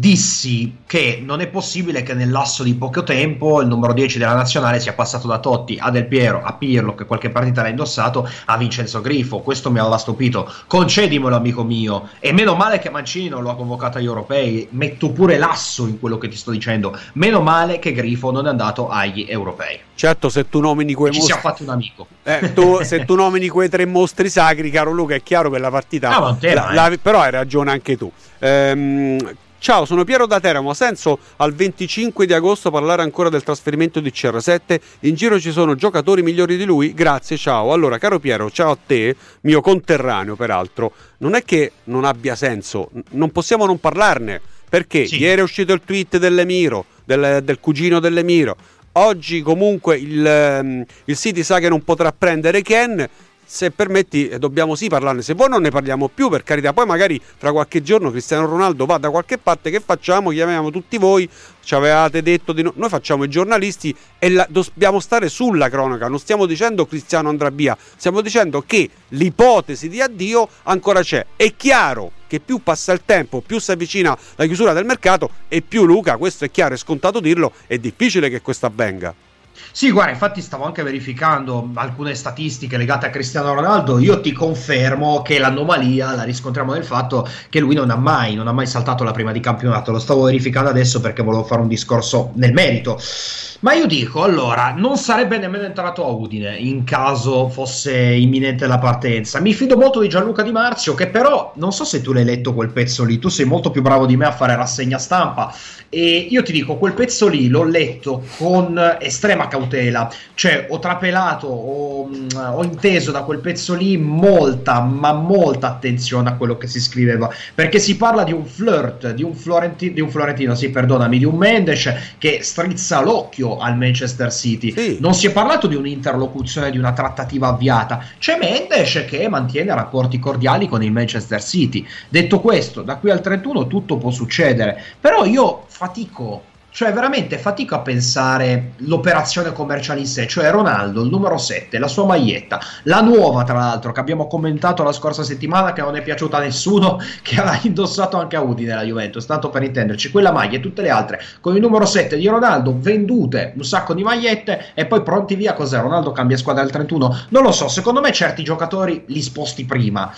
dissi che non è possibile che nel lasso di poco tempo il numero dieci della nazionale sia passato da Totti a Del Piero a Pirlo, che qualche partita l'ha indossato, a Vincenzo Grifo. Questo mi aveva stupito. Concedimelo, amico mio. E meno male che Mancini non lo ha convocato agli europei. Metto pure l'asso in quello che ti sto dicendo. Meno male che Grifo non è andato agli europei. Certo, se tu nomini quei ci mostri, siamo fatti un amico. eh, tu, se tu nomini quei tre mostri sacri, caro Luca, è chiaro che la partita no, tema, la, eh. la, però hai ragione anche tu. ehm Ciao, sono Piero da Teramo. Ha senso al venticinque di agosto parlare ancora del trasferimento di C R sette? In giro ci sono giocatori migliori di lui? Grazie, ciao. Allora, caro Piero, ciao a te, mio conterraneo peraltro. Non è che non abbia senso, non possiamo non parlarne, perché sì. Ieri è uscito il tweet dell'Emiro, del, del cugino dell'Emiro. Oggi comunque il, il City sa che non potrà prendere Ken. Se permetti, dobbiamo sì parlarne. Se voi non ne parliamo più, per carità, poi magari fra qualche giorno Cristiano Ronaldo va da qualche parte, che facciamo? Chiamiamo tutti voi, ci avevate detto di no. Noi facciamo i giornalisti e la, dobbiamo stare sulla cronaca. Non stiamo dicendo Cristiano andrà via, stiamo dicendo che l'ipotesi di addio ancora c'è. È chiaro che più passa il tempo, più si avvicina la chiusura del mercato e più, Luca, questo è chiaro, è scontato dirlo, è difficile che questo avvenga. Sì, guarda, infatti stavo anche verificando alcune statistiche legate a Cristiano Ronaldo. Io ti confermo che l'anomalia la riscontriamo nel fatto che lui non ha mai, non ha mai saltato la prima di campionato. Lo stavo verificando adesso perché volevo fare un discorso nel merito. Ma io dico, allora, non sarebbe nemmeno entrato a Udine in caso fosse imminente la partenza. Mi fido molto di Gianluca Di Marzio, che però, non so se tu l'hai letto quel pezzo lì, tu sei molto più bravo di me a fare rassegna stampa, e io ti dico, quel pezzo lì l'ho letto con estrema cautela, cioè ho trapelato, ho, ho inteso da quel pezzo lì molta, ma molta attenzione a quello che si scriveva, perché si parla di un flirt, di un Florentino, di un Florentino, sì, perdonami, di un Mendes che strizza l'occhio al Manchester City. Sì. Non si è parlato di un'interlocuzione, di una trattativa avviata. C'è Mendes che mantiene rapporti cordiali con il Manchester City. Detto questo, da qui al trentuno tutto può succedere, però io fatico, cioè veramente fatico a pensare l'operazione commerciale in sé, cioè Ronaldo, il numero sette, la sua maglietta, la nuova tra l'altro che abbiamo commentato la scorsa settimana, che non è piaciuta a nessuno, che ha indossato anche a Udine la Juventus, tanto per intenderci, quella maglia e tutte le altre con il numero sette di Ronaldo, vendute un sacco di magliette e poi pronti via. Cos'è? Ronaldo cambia squadra al trentuno? Non lo so, secondo me certi giocatori li sposti prima.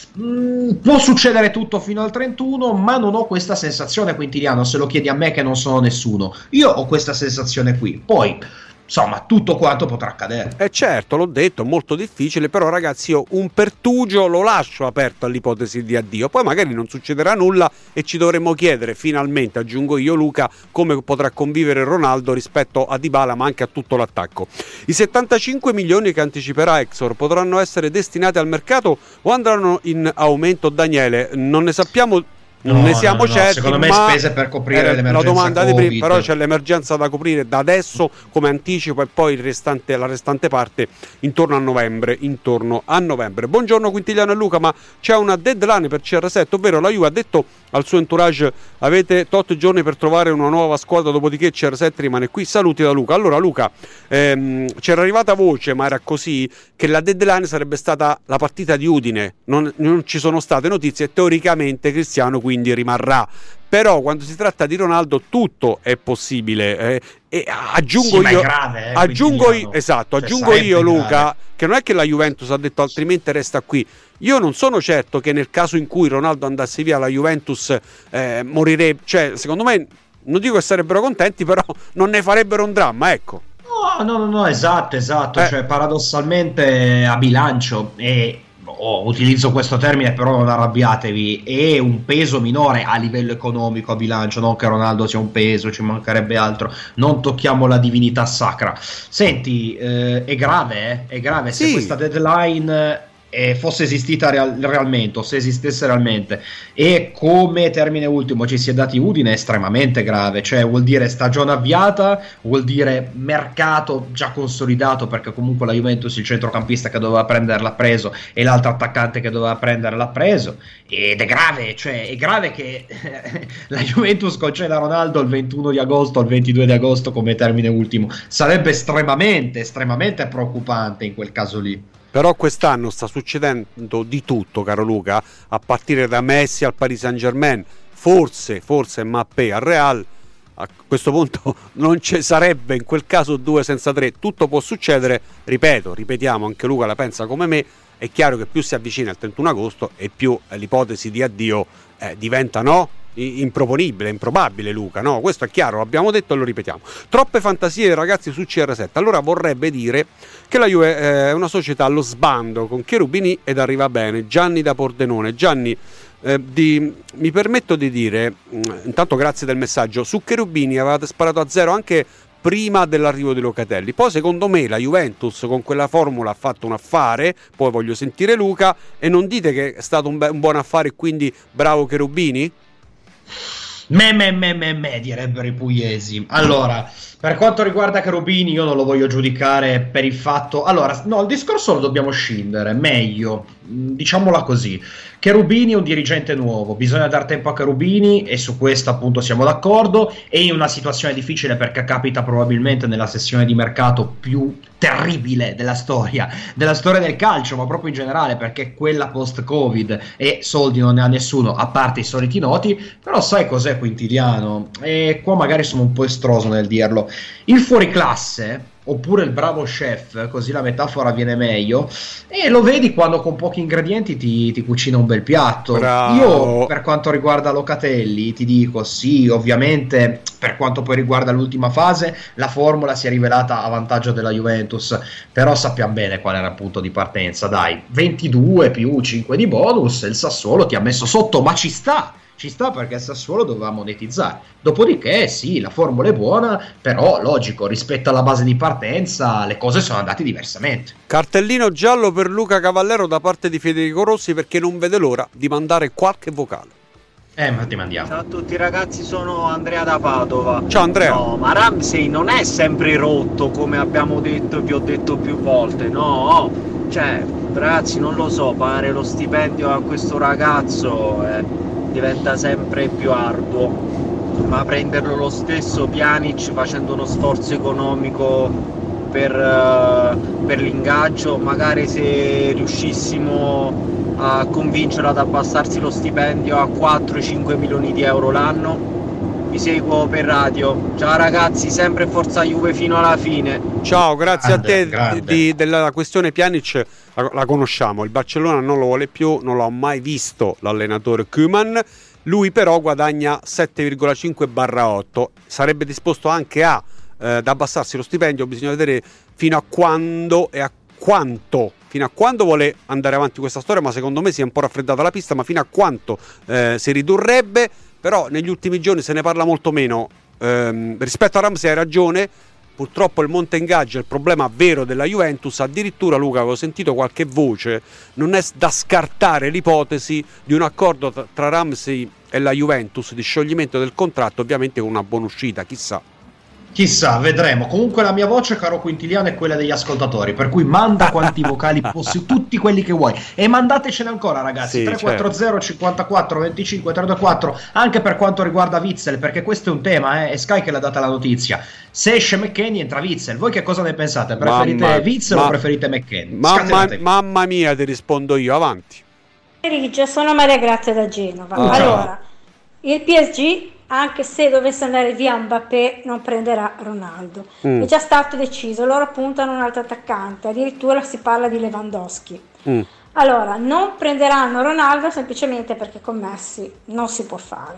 Mm, può succedere tutto fino al trentuno, ma non ho questa sensazione, Quintiliano, se lo chiedi a me che non sono nessuno. Io ho questa sensazione qui, poi insomma tutto quanto potrà accadere. Eh certo, l'ho detto, è molto difficile, però ragazzi io un pertugio lo lascio aperto all'ipotesi di addio, poi magari non succederà nulla e ci dovremmo chiedere finalmente, aggiungo io Luca, come potrà convivere Ronaldo rispetto a Dybala ma anche a tutto l'attacco. I settantacinque milioni che anticiperà Exor potranno essere destinati al mercato o andranno in aumento? Daniele, non ne sappiamo. Non no, ne siamo no, no, certi, secondo me ma spese per coprire l'emergenza la domanda Covid. Di prima, però c'è l'emergenza da coprire da adesso come anticipo e poi il restante, la restante parte intorno a novembre, intorno a novembre. Buongiorno Quintiliano e Luca, ma c'è una deadline per C R sette, ovvero la Juve ha detto al suo entourage avete tot giorni per trovare una nuova squadra, dopodiché C R sette rimane qui. Saluti da Luca. Allora Luca, ehm, c'era arrivata voce, ma era così, che la deadline sarebbe stata la partita di Udine, non, non ci sono state notizie, teoricamente Cristiano quindi rimarrà, però quando si tratta di Ronaldo tutto è possibile, eh, e aggiungo sì, io è grave, eh, aggiungo io esatto cioè, aggiungo io Luca grave. Che non è che la Juventus ha detto altrimenti resta qui. Io non sono certo che nel caso in cui Ronaldo andasse via la Juventus eh, morirebbe, cioè secondo me non dico che sarebbero contenti, però non ne farebbero un dramma, ecco. No, no, no, no, esatto, esatto, eh. cioè paradossalmente a bilancio, e oh, utilizzo questo termine però non arrabbiatevi, è un peso minore a livello economico a bilancio, non che Ronaldo sia un peso, ci mancherebbe altro, non tocchiamo la divinità sacra. Senti, eh, è grave, eh? È grave, se sì. questa deadline e fosse esistita real- realmente, o se esistesse realmente, e come termine ultimo ci si è dati Udine, è estremamente grave, cioè vuol dire stagione avviata, vuol dire mercato già consolidato, perché comunque la Juventus il centrocampista che doveva prendere l'ha preso e l'altro attaccante che doveva prendere l'ha preso, ed è grave, cioè è grave che la Juventus conceda a Ronaldo il ventuno di agosto o il ventidue di agosto come termine ultimo, sarebbe estremamente, estremamente preoccupante in quel caso lì. Però quest'anno sta succedendo di tutto, caro Luca, a partire da Messi al Paris Saint-Germain, forse, forse Mbappé al Real. A questo punto non ci sarebbe in quel caso due senza tre, tutto può succedere, ripeto, ripetiamo, anche Luca la pensa come me, è chiaro che più si avvicina il trentuno agosto e più eh, l'ipotesi di addio eh, diventa no? improponibile, improbabile, Luca, no? Questo è chiaro, l'abbiamo detto e lo ripetiamo. Troppe fantasie ragazzi su C R sette, allora vorrebbe dire che la Juve è una società allo sbando con Cherubini ed arriva bene. Gianni da Pordenone. Gianni, eh, di, mi permetto di dire, mh, intanto grazie del messaggio, su Cherubini avevate sparato a zero anche prima dell'arrivo di Locatelli, poi secondo me la Juventus con quella formula ha fatto un affare, poi voglio sentire Luca, e non dite che è stato un, be- un buon affare e quindi bravo Cherubini? Me, me, me, me, me, direbbero i pugliesi. Allora, per quanto riguarda Cherubini, io non lo voglio giudicare per il fatto... Allora, no, il discorso lo dobbiamo scindere, meglio, diciamola così. Cherubini è un dirigente nuovo, bisogna dar tempo a Cherubini e su questo appunto siamo d'accordo, è in una situazione difficile perché capita probabilmente nella sessione di mercato più terribile della storia, della storia del calcio, ma proprio in generale, perché quella post-Covid e soldi non ne ha nessuno, a parte i soliti noti. Però sai cos'è, Quintiliano? E qua magari sono un po' estroso nel dirlo. Il fuoriclasse, oppure il bravo chef, così la metafora viene meglio, e lo vedi quando con pochi ingredienti ti, ti cucina un bel piatto. Bravo. Io per quanto riguarda Locatelli ti dico sì, ovviamente per quanto poi riguarda l'ultima fase la formula si è rivelata a vantaggio della Juventus, però sappiamo bene qual era il punto di partenza, dai, ventidue più cinque di bonus, il Sassuolo ti ha messo sotto, ma ci sta Ci sta perché il Sassuolo doveva monetizzare. Dopodiché sì, la formula è buona, però logico, rispetto alla base di partenza le cose sono andate diversamente. Cartellino giallo per Luca Cavallero da parte di Federico Rossi perché non vede l'ora di mandare qualche vocale. Eh, ma ti mandiamo. Ciao a tutti ragazzi, sono Andrea da Padova. Ciao Andrea. No, ma Ramsey non è sempre rotto come abbiamo detto e vi ho detto più volte, no? Cioè, ragazzi, non lo so, pagare lo stipendio a questo ragazzo eh, diventa sempre più arduo, ma prenderlo lo stesso Pjanic facendo uno sforzo economico per, uh, per l'ingaggio, magari se riuscissimo a convincerlo ad abbassarsi lo stipendio a quattro cinque milioni di euro l'anno. Vi seguo per radio. Ciao ragazzi, sempre forza Juve fino alla fine. Ciao, grazie Grande, a te grande. di, della questione Pjanic, la, la conosciamo, il Barcellona non lo vuole più, non l'ho mai visto l'allenatore Koeman, lui però guadagna sette virgola cinque barra otto, sarebbe disposto anche a eh, ad abbassarsi lo stipendio, bisogna vedere fino a quando e a quanto, fino a quando vuole andare avanti questa storia, ma secondo me si è un po' raffreddata la pista, ma fino a quanto eh, si ridurrebbe. Però negli ultimi giorni se ne parla molto meno. Ehm, rispetto a Ramsey hai ragione, purtroppo il monte ingaggio è il problema vero della Juventus. Addirittura, Luca, avevo sentito qualche voce, non è da scartare l'ipotesi di un accordo tra, tra Ramsey e la Juventus di scioglimento del contratto, ovviamente con una buona uscita, chissà. Chissà, vedremo. Comunque la mia voce, caro Quintiliano, è quella degli ascoltatori, per cui manda quanti vocali possibili, tutti quelli che vuoi, e mandatecene ancora ragazzi. Sì, tre quattro zero cinquantaquattro venticinque trentaquattro, anche per quanto riguarda Witsel, perché questo è un tema, eh, è Sky che l'ha data la notizia. Se esce McKennie entra Witsel, voi che cosa ne pensate? Preferite Mamma, Witsel ma, o preferite McKennie? Mamma, mamma mia, ti rispondo io, avanti. Rigia, sono Maria Grazia da Genova. Oh, allora, il P S G, anche se dovesse andare via Mbappé, non prenderà Ronaldo. Mm. È già stato deciso, loro puntano un altro attaccante, addirittura si parla di Lewandowski. Mm. Allora, non prenderanno Ronaldo semplicemente perché con Messi non si può fare.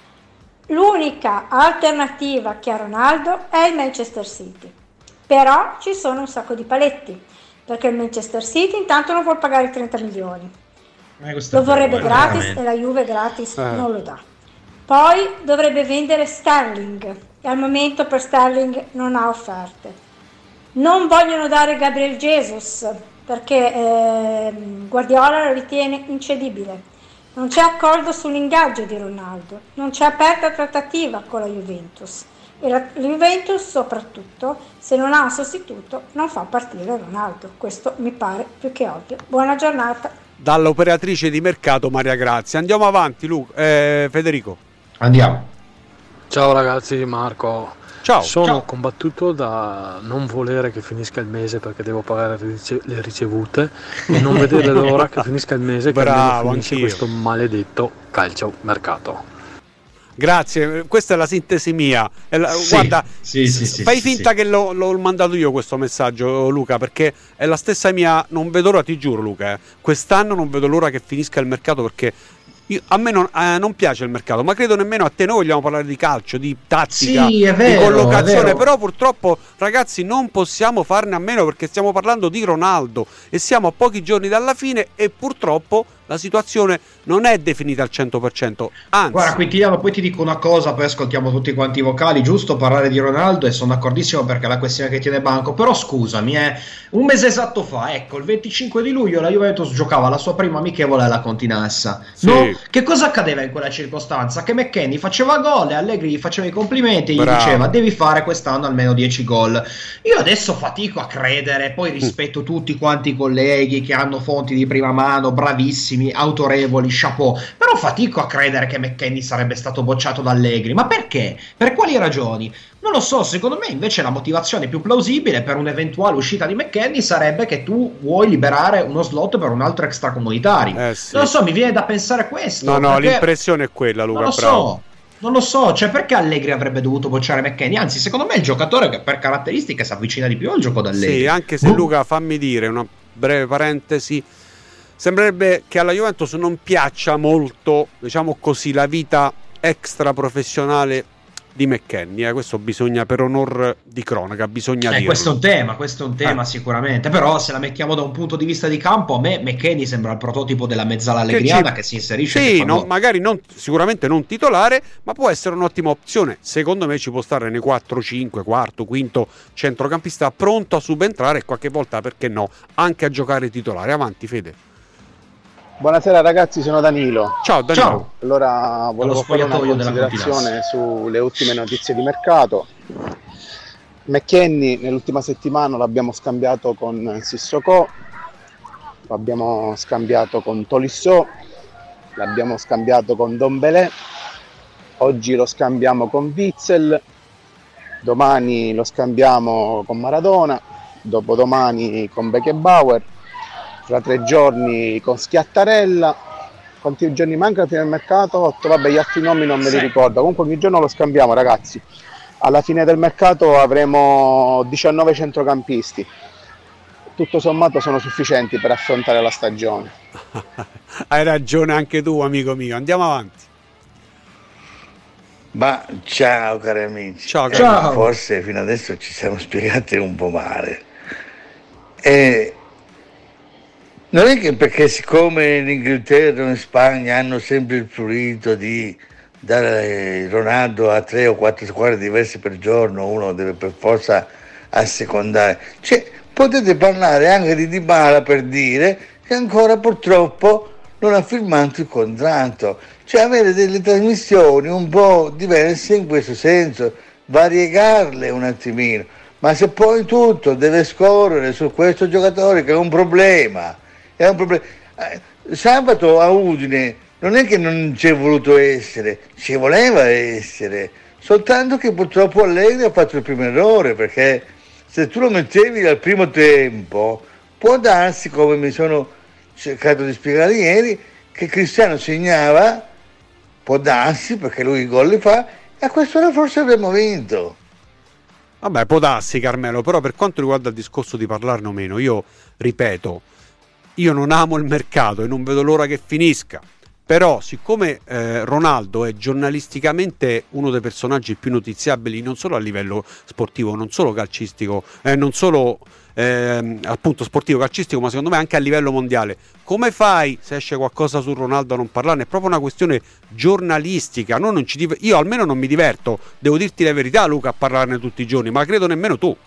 L'unica alternativa che ha Ronaldo è il Manchester City. Però ci sono un sacco di paletti, perché il Manchester City intanto non vuole pagare trenta milioni. Eh, lo vorrebbe bello, gratis veramente. E la Juve gratis eh. non lo dà. Poi dovrebbe vendere Sterling e al momento per Sterling non ha offerte. Non vogliono dare Gabriel Jesus perché eh, Guardiola lo ritiene incedibile. Non c'è accordo sull'ingaggio di Ronaldo, non c'è aperta trattativa con la Juventus e la, la Juventus soprattutto, se non ha un sostituto, non fa partire Ronaldo. Questo mi pare più che ovvio. Buona giornata. Dall'operatrice di mercato Maria Grazia. Andiamo avanti, Luca, eh, Federico. Andiamo. Ciao ragazzi, Marco. Ciao. Sono Ciao. combattuto da non volere che finisca il mese perché devo pagare le rice- le ricevute e non vedere l'ora che finisca il mese che Bravo, almeno finisce anch'io. questo maledetto calcio mercato. Grazie, questa è la sintesi mia. È la- Sì, guarda, sì, sì, sì, fai sì, finta sì. che l'ho, l'ho mandato io questo messaggio, Luca, perché è la stessa mia. Non vedo l'ora, ti giuro, Luca. Eh. Quest'anno non vedo l'ora che finisca il mercato perché. Io, a me non, eh, non piace il mercato, ma credo nemmeno a te. Noi vogliamo parlare di calcio, di tattica, Sì, è vero, di collocazione, è vero. però purtroppo ragazzi non possiamo farne a meno perché stiamo parlando di Ronaldo e siamo a pochi giorni dalla fine e purtroppo la situazione non è definita al cento per cento, anzi. Guarda, Quintiliano, poi ti dico una cosa, poi ascoltiamo tutti quanti i vocali, giusto parlare di Ronaldo e sono d'accordissimo perché è la questione che tiene banco, però scusami, eh, un mese esatto fa, ecco, il venticinque di luglio la Juventus giocava la sua prima amichevole alla Continassa, Sì. no? Che cosa accadeva in quella circostanza? Che McKennie faceva gol e Allegri gli faceva i complimenti e gli Bravo. diceva devi fare quest'anno almeno dieci gol. Io adesso fatico a credere, poi rispetto tutti quanti i colleghi che hanno fonti di prima mano, bravissimi, autorevoli, chapeau, però fatico a credere che McKennie sarebbe stato bocciato da Allegri. Ma perché? Per quali ragioni? Non lo so, secondo me invece la motivazione più plausibile per un'eventuale uscita di McKennie sarebbe che tu vuoi liberare uno slot per un altro extracomunitario. Eh, sì. Non lo so, mi viene da pensare questo. No, no, perché- l'impressione è quella, Luca. non lo bravo. so, non lo so, cioè perché Allegri avrebbe dovuto bocciare McKennie? Anzi, secondo me è il giocatore che per caratteristiche si avvicina di più al gioco d'Allegri. Sì, anche se Boh. Luca, fammi dire una breve parentesi. Sembrerebbe che alla Juventus non piaccia molto, diciamo così, la vita extra professionale di McKennie. Eh. Questo bisogna, per onor di cronaca, bisogna Eh, dirlo. questo è un tema, questo è un tema Eh. sicuramente, però se la mettiamo da un punto di vista di campo, a me McKennie sembra il prototipo della mezzala allegriana che, ci- si inserisce. Sì, che fa non- gol. magari non, sicuramente non titolare, ma può essere un'ottima opzione. Secondo me ci può stare nei quattro cinque, quarto, quinto centrocampista pronto a subentrare e qualche volta, perché no, anche a giocare titolare. Avanti, Fede. Buonasera ragazzi, sono Danilo. Ciao, Danilo. Ciao. Allora volevo fare una spogliatoio della considerazione sulle ultime notizie di mercato. McKennie nell'ultima settimana l'abbiamo scambiato con Sissoko, l'abbiamo scambiato con Tolisso, l'abbiamo scambiato con Dombele, oggi lo scambiamo con Witzel, domani lo scambiamo con Maradona, dopodomani con Beckenbauer, fra tre giorni con Schiattarella. Quanti giorni mancano fino al mercato? otto, vabbè, gli altri nomi non me li Sì. ricordo. Comunque ogni giorno lo scambiamo, ragazzi. Alla fine del mercato avremo diciannove centrocampisti. Tutto sommato sono sufficienti per affrontare la stagione. Hai ragione anche tu, amico mio. Andiamo avanti. Ma ciao cari amici. Ciao, Eh, ciao. Forse fino adesso ci siamo spiegati un po' male. E non è che perché siccome in Inghilterra o in Spagna hanno sempre il prurito di dare Ronaldo a tre o quattro squadre diverse per giorno, uno deve per forza assecondare. Cioè, potete parlare anche di Dybala per dire che ancora purtroppo non ha firmato il contratto. Cioè avere delle trasmissioni un po' diverse in questo senso, variegarle un attimino. Ma se poi tutto deve scorrere su questo giocatore che è un problema, è un problema. Eh, sabato a Udine non è che non ci è voluto essere, ci voleva essere, soltanto che purtroppo Allegri ha fatto il primo errore, perché se tu lo mettevi al primo tempo, può darsi, come mi sono cercato di spiegare ieri, che Cristiano segnava, può darsi, perché lui i gol li fa, e a quest'ora forse avremmo vinto. Vabbè, può darsi, Carmelo, però per quanto riguarda il discorso di parlarne o meno, io ripeto, io non amo il mercato e non vedo l'ora che finisca. Però siccome eh, Ronaldo è giornalisticamente uno dei personaggi più notiziabili non solo a livello sportivo, non solo calcistico, eh, non solo eh, appunto sportivo calcistico, ma secondo me anche a livello mondiale, come fai se esce qualcosa su Ronaldo a non parlarne? È proprio una questione giornalistica. Noi non ci div- io almeno non mi diverto, devo dirti la verità, Luca, a parlarne tutti i giorni, ma credo nemmeno tu.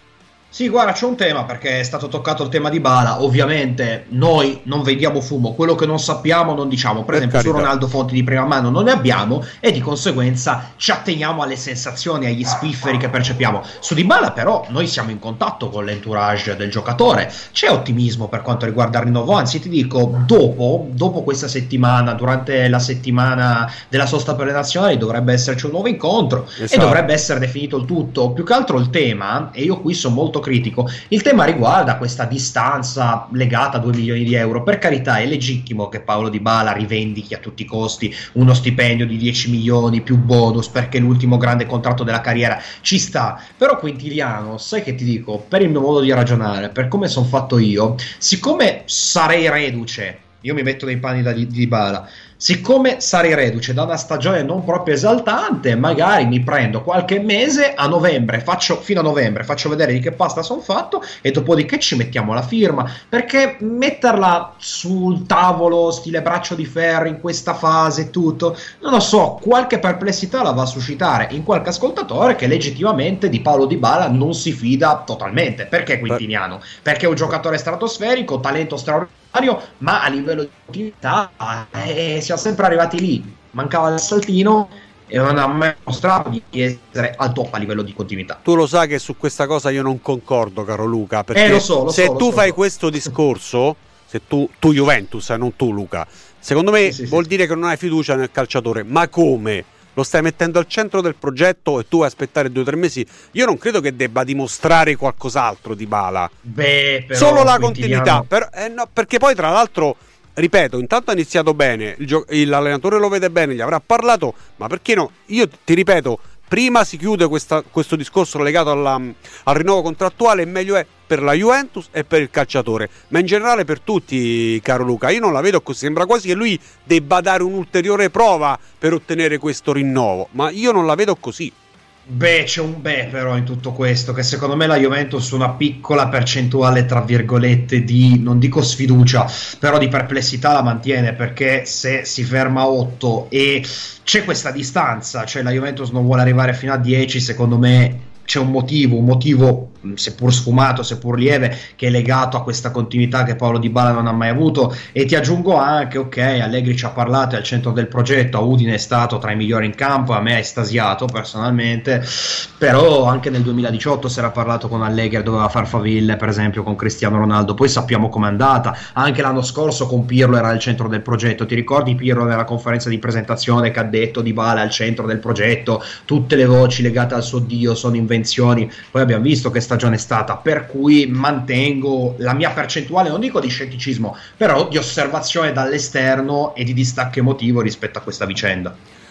Sì, guarda, c'è un tema, perché è stato toccato il tema di Dybala. Ovviamente noi non vendiamo fumo, quello che non sappiamo non diciamo. Per esempio su Ronaldo fonti di prima mano non ne abbiamo e di conseguenza ci atteniamo alle sensazioni, agli spifferi che percepiamo. Su Dybala però noi siamo in contatto con l'entourage del giocatore, c'è ottimismo per quanto riguarda il rinnovo, anzi ti dico, dopo, dopo questa settimana, durante la settimana della sosta per le nazionali dovrebbe esserci un nuovo incontro, esatto, e dovrebbe essere definito il tutto. Più che altro il tema, e io qui sono molto critico, il tema riguarda questa distanza legata a due milioni di euro. Per carità, è legittimo che Paulo Dybala rivendichi a tutti i costi uno stipendio di dieci milioni più bonus perché è l'ultimo grande contratto della carriera, ci sta. Però Quintiliano, sai che ti dico, per il mio modo di ragionare, per come sono fatto io, siccome sarei reduce, io mi metto nei panni di Dybala, siccome sarei reduce da una stagione non proprio esaltante, magari mi prendo qualche mese a novembre, faccio fino a novembre, faccio vedere di che pasta sono fatto e dopodiché ci mettiamo la firma, perché metterla sul tavolo stile braccio di ferro in questa fase tutto, non lo so, qualche perplessità la va a suscitare in qualche ascoltatore che legittimamente di Paulo Dybala non si fida totalmente. Perché Quintiliano? Perché è un giocatore stratosferico, talento straordinario, ma a livello di continuità eh, siamo sempre arrivati lì, mancava il saltino e non ha mai mostrato di essere al top a livello di continuità. Tu lo sai che su questa cosa io non concordo, caro Luca, perché eh, lo so, lo se so, lo tu so, fai lo so. questo discorso, se tu, tu Juventus, eh, non tu Luca, secondo me sì, sì, vuol sì. dire che non hai fiducia nel calciatore. Ma come? Lo stai mettendo al centro del progetto e tu vuoi aspettare due o tre mesi? Io non credo che debba dimostrare qualcos'altro Dybala. Beh, però, solo la Quintiliano... continuità. Per, eh, no, perché poi tra l'altro, ripeto, intanto ha iniziato bene, il gio- l'allenatore lo vede bene, gli avrà parlato, ma perché no? Io ti ripeto, prima si chiude questa, questo discorso legato alla, al rinnovo contrattuale, meglio è per la Juventus e per il calciatore, ma in generale per tutti, caro Luca. Io non la vedo così, sembra quasi che lui debba dare un'ulteriore prova per ottenere questo rinnovo, ma io non la vedo così. Beh, c'è un beh però in tutto questo, che secondo me la Juventus una piccola percentuale, tra virgolette, di, non dico sfiducia, però di perplessità la mantiene, perché se si ferma a otto e c'è questa distanza, cioè la Juventus non vuole arrivare fino a dieci, secondo me c'è un motivo, un motivo seppur sfumato, seppur lieve, che è legato a questa continuità che Paulo Dybala non ha mai avuto. E ti aggiungo anche, ok, Allegri ci ha parlato, è al centro del progetto, a Udine è stato tra i migliori in campo, a me ha estasiato personalmente, però anche nel duemiladiciotto si era parlato con Allegri, doveva far faville per esempio con Cristiano Ronaldo, poi sappiamo com'è andata. Anche l'anno scorso con Pirlo era al centro del progetto, ti ricordi Pirlo nella conferenza di presentazione che ha detto Dybala è al centro del progetto, tutte le voci legate al suo dio sono invenzioni. Poi abbiamo visto che stagione è stata, per cui mantengo la mia percentuale, non dico di scetticismo, però di osservazione dall'esterno e di distacco emotivo rispetto a questa vicenda.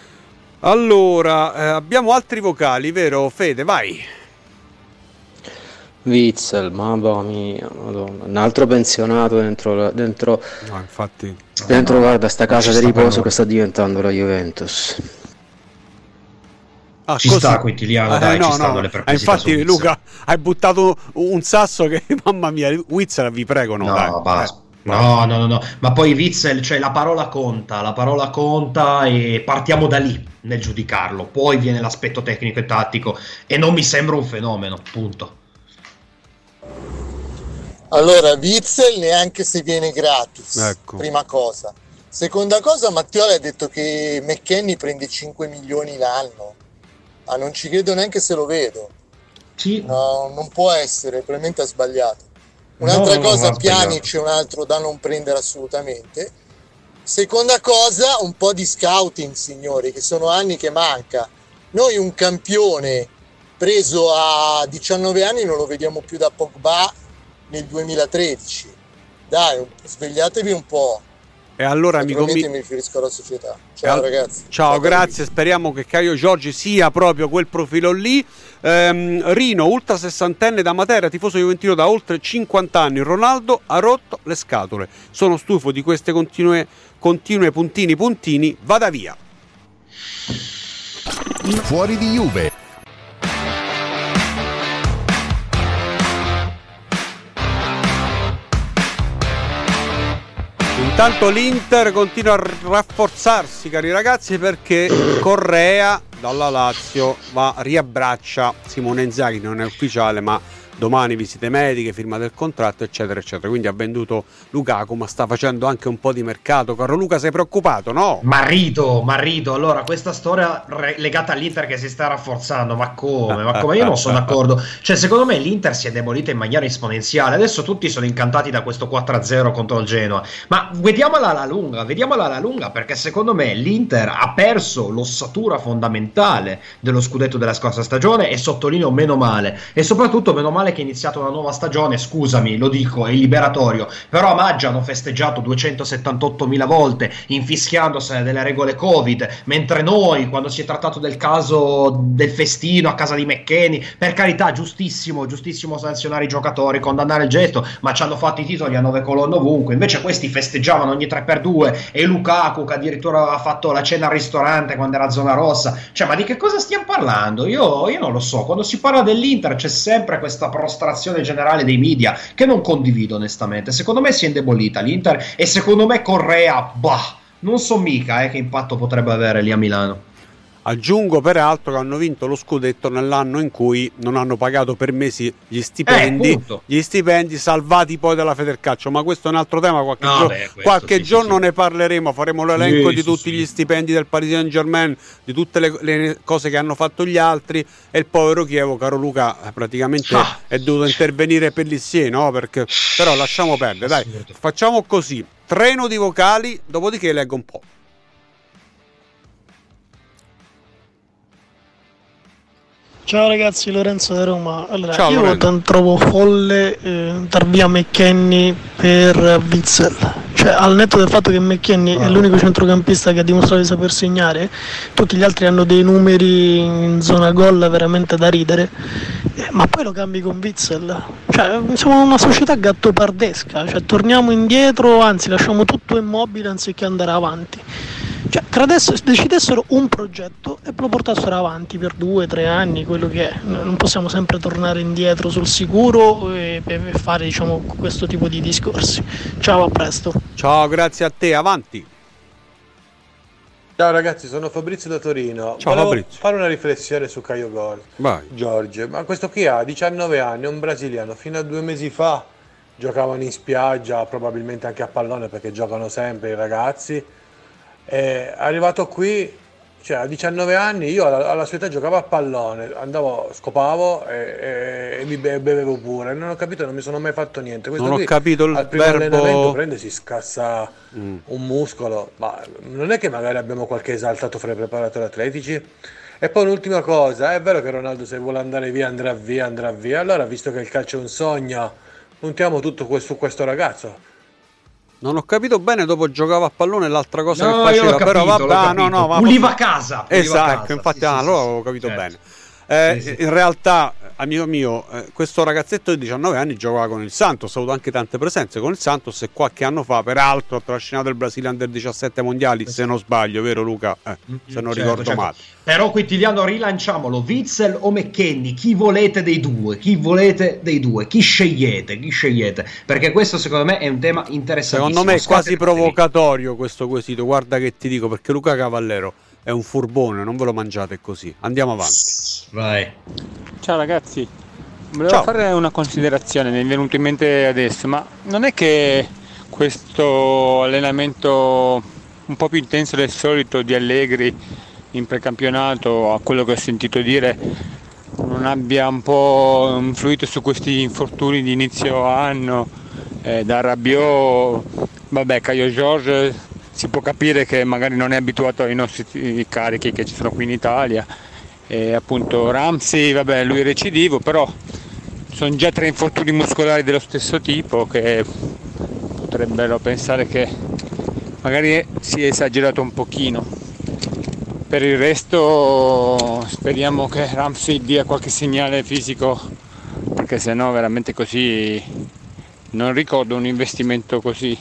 Allora, eh, abbiamo altri vocali, vero Fede? Vai. Witzel, mamma mia, Madonna. Un altro pensionato dentro, dentro, no, infatti, dentro guarda sta casa di riposo per che sta diventando la Juventus. Ah, ci così sta Quintiliano, eh, dai, no, ci stanno no. le perplessità. Eh, infatti Luca, hai buttato un sasso che, mamma mia, Witzel, vi prego, no, no, dai. basta. No, no, no, no, ma poi Witzel, cioè la parola conta, la parola conta e partiamo da lì nel giudicarlo, poi viene l'aspetto tecnico e tattico e non mi sembra un fenomeno, punto. Allora, Witzel neanche se viene gratis, ecco. Prima cosa. Seconda cosa, Mattioli ha detto che McKennie prende cinque milioni l'anno. Ah, non ci credo neanche se lo vedo. Sì. No, non può essere, probabilmente ha sbagliato. Un'altra no, cosa, no, Pjanic è un altro da non prendere assolutamente. Seconda cosa, un po' di scouting, signori, che sono anni che manca. Noi un campione preso a diciannove anni non lo vediamo più da Pogba nel duemilatredici. Dai, svegliatevi un po'. E allora mi, convi- mi riferisco alla società. Ciao al- ragazzi. Ciao, Ciao, grazie. Speriamo che Caio Giorgi sia proprio quel profilo lì. Ehm, Rino, ultra sessantenne da Matera, tifoso juventino da oltre cinquanta anni. Ronaldo ha rotto le scatole. Sono stufo di queste continue, continue puntini puntini. Vada via. Fuori di Juve. Intanto l'Inter continua a rafforzarsi, cari ragazzi, perché Correa dalla Lazio va riabbraccia Simone Inzaghi, non è ufficiale, ma domani visite mediche, firma del contratto, eccetera eccetera. Quindi ha venduto Lukaku, ma sta facendo anche un po' di mercato. Caro Luca, sei preoccupato, no? Marito, marito, allora questa storia re- legata all'Inter che si sta rafforzando, ma come? Ma come? Io non sono d'accordo. Cioè, secondo me l'Inter si è demolita in maniera esponenziale. Adesso tutti sono incantati da questo quattro a zero contro il Genoa, ma vediamola alla lunga, vediamola alla lunga, perché secondo me l'Inter ha perso l'ossatura fondamentale dello scudetto della scorsa stagione, e sottolineo meno male, e soprattutto meno male che è iniziata una nuova stagione. Scusami, lo dico, è liberatorio, però a maggio hanno festeggiato duecentosettantottomila volte infischiandosene delle regole Covid, mentre noi, quando si è trattato del caso del festino a casa di McKennie, per carità, giustissimo, giustissimo sanzionare i giocatori, condannare il gesto, ma ci hanno fatto i titoli a nove colonne ovunque. Invece questi festeggiavano ogni tre per due, e Lukaku che addirittura ha fatto la cena al ristorante quando era zona rossa. Cioè, ma di che cosa stiamo parlando? Io, io non lo so. Quando si parla dell'Inter c'è sempre questa prostrazione generale dei media che non condivido onestamente. Secondo me si è indebolita l'Inter, e secondo me Correa, bah, non so mica eh, che impatto potrebbe avere lì a Milano. Aggiungo peraltro che hanno vinto lo scudetto nell'anno in cui non hanno pagato per mesi gli stipendi, eh, gli stipendi salvati poi dalla Federcalcio, ma questo è un altro tema. Qualche, no, gio- beh, qualche sì, giorno sì, ne parleremo, faremo l'elenco sì, di sì, tutti sì. gli stipendi del Paris Saint-Germain, di tutte le, le cose che hanno fatto gli altri, e il povero Chievo, caro Luca, praticamente ah. è dovuto intervenire per l'Issie, no? Perché, però lasciamo perdere, dai, facciamo così, treno di vocali, dopodiché leggo un po'. Ciao ragazzi, Lorenzo da Roma. Allora, Ciao, io Lorenzo. trovo folle eh, dar via McKennie per Witsel. Cioè, al netto del fatto che McKennie è l'unico centrocampista che ha dimostrato di saper segnare, tutti gli altri hanno dei numeri in zona gol veramente da ridere. Eh, ma poi lo cambi con Witsel. Cioè, siamo una società gattopardesca. Cioè, torniamo indietro, anzi lasciamo tutto immobile anziché andare avanti. Cioè, decidessero un progetto e lo portassero avanti per due, tre anni, quello che è. Non possiamo sempre tornare indietro sul sicuro e, e fare, diciamo, questo tipo di discorsi. Ciao, a presto. Ciao, grazie a te, avanti. Ciao ragazzi, sono Fabrizio da Torino. Ciao, Volevo Fabrizio. fare una riflessione su Caio Gol. Vai. Giorgio, ma questo qui ha diciannove anni, è un brasiliano, fino a due mesi fa giocavano in spiaggia, probabilmente anche a pallone perché giocano sempre i ragazzi. È arrivato qui, cioè a diciannove anni, io alla, alla sua età giocavo a pallone, andavo, scopavo e, e, e mi be- bevevo pure. Non ho capito, non mi sono mai fatto niente. Questo non qui, ho capito il al primo verbo... allenamento prende, si scassa mm. un muscolo, ma non è che magari abbiamo qualche esaltato fra i preparatori atletici? E poi un'ultima cosa, è vero che Ronaldo se vuole andare via andrà via, andrà via, allora visto che il calcio è un sogno, puntiamo tutto questo, su questo ragazzo. Non ho capito bene, dopo giocava a pallone, l'altra cosa No, che faceva, io l'ho però capito, vabbè, l'ho no, no, ma Uliva a casa. Uliva esatto, a casa. infatti, Sì, ah, sì, allora sì, avevo capito certo. bene. Eh, Sì, sì. In realtà, amico mio, eh, questo ragazzetto di diciannove anni giocava con il Santos, ha avuto anche tante presenze con il Santos, e qualche anno fa, peraltro, ha trascinato il Brasile under diciassette mondiali, se non sbaglio, vero Luca? Eh, se non Certo, ricordo certo. male. Però Quintiliano, rilanciamolo, Witsel o McKennie, chi volete dei due? Chi volete dei due? Chi scegliete? Chi scegliete? Perché questo secondo me è un tema interessantissimo. Secondo me è quasi Squadre- provocatorio questo quesito, guarda che ti dico, perché Luca Cavallero è un furbone, non ve lo mangiate così. Andiamo avanti. Vai. Ciao ragazzi, volevo Ciao. fare una considerazione, mi è venuto in mente adesso, ma non è che questo allenamento un po' più intenso del solito di Allegri in precampionato, a quello che ho sentito dire, non abbia un po' influito su questi infortuni di inizio anno, eh, da Rabiot, vabbè, Caio Jorge si può capire che magari non è abituato ai nostri carichi che ci sono qui in Italia, e appunto Ramsey, vabbè, lui è recidivo, però sono già tre infortuni muscolari dello stesso tipo che potrebbero pensare che magari si è esagerato un pochino. Per il resto speriamo che Ramsey dia qualche segnale fisico, perché sennò veramente così non ricordo un investimento così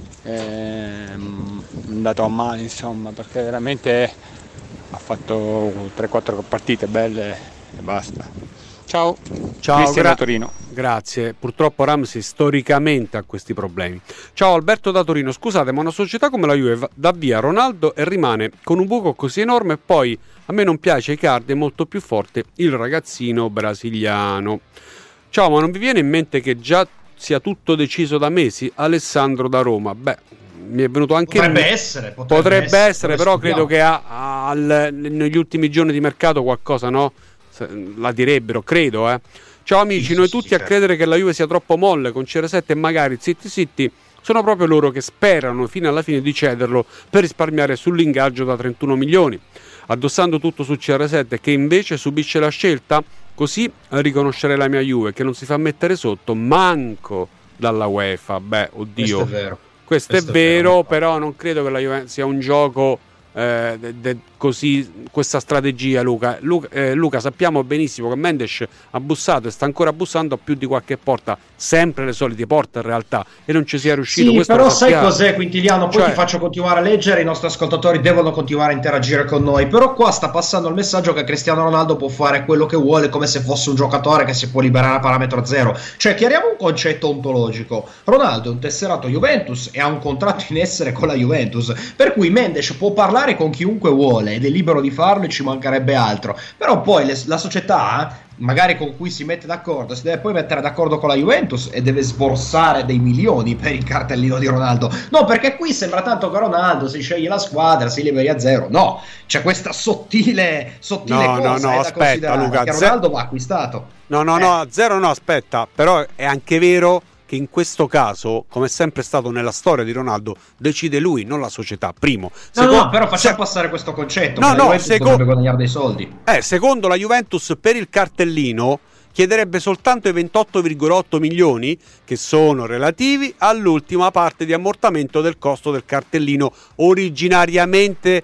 ehm, andato a male, insomma, perché veramente ha fatto tre quattro partite belle e basta. Ciao, Ciao, Cristian gra- da Torino. Grazie. Purtroppo Ramsey storicamente ha questi problemi. Ciao Alberto da Torino. Scusate, ma una società come la Juve dà via Ronaldo e rimane con un buco così enorme, e poi a me non piace Icardi, è molto più forte il ragazzino brasiliano. Ciao, ma non vi viene in mente che già sia tutto deciso da mesi? Alessandro da Roma. Beh, mi è venuto anche potrebbe il... essere potrebbe, potrebbe essere, essere però studiamo. credo che ha, ha, al, negli ultimi giorni di mercato qualcosa, no? La direbbero, credo, eh. Ciao amici, sì, noi sì, tutti sì, a certo. credere che la Juve sia troppo molle con C R sette e magari Zitti Zitti, sono proprio loro che sperano fino alla fine di cederlo per risparmiare sull'ingaggio da trentuno milioni, addossando tutto su C R sette che invece subisce la scelta. Così riconoscerei la mia Juve che non si fa mettere sotto manco dalla UEFA. Beh, oddio, questo è vero, questo questo è vero, vero, però non credo che la Juve sia un gioco eh, de, de, così, questa strategia. Luca Luca, eh, Luca sappiamo benissimo che Mendes ha bussato e sta ancora bussando a più di qualche porta, sempre le solite porte in realtà, e non ci sia riuscito. Sì, questo però lo sai sappiamo. cos'è, Quintiliano? Poi Cioè- ti faccio continuare a leggere, i nostri ascoltatori devono continuare a interagire con noi, però qua sta passando il messaggio che Cristiano Ronaldo può fare quello che vuole come se fosse un giocatore che si può liberare a parametro zero. Cioè, chiariamo un concetto ontologico: Ronaldo è un tesserato Juventus e ha un contratto in essere con la Juventus, per cui Mendes può parlare con chiunque vuole ed è libero di farlo e ci mancherebbe altro, però poi le, la società magari con cui si mette d'accordo si deve poi mettere d'accordo con la Juventus e deve sborsare dei milioni per il cartellino di Ronaldo. No, perché qui sembra tanto che Ronaldo si sceglie la squadra, si liberi a zero. No, c'è questa sottile sottile No, cosa no, no, da aspetta, considerare, Luca, che ze- Ronaldo va acquistato. No, no, Eh. no, a zero no, aspetta, però è anche vero che in questo caso, come è sempre stato nella storia di Ronaldo, decide lui, non la società, primo. No, Seco- no, però facciamo se- passare questo concetto, No, che la no, Juventus seco- potrebbe guadagnare dei soldi. Eh, secondo la Juventus per il cartellino chiederebbe soltanto i ventotto virgola otto milioni che sono relativi all'ultima parte di ammortamento del costo del cartellino originariamente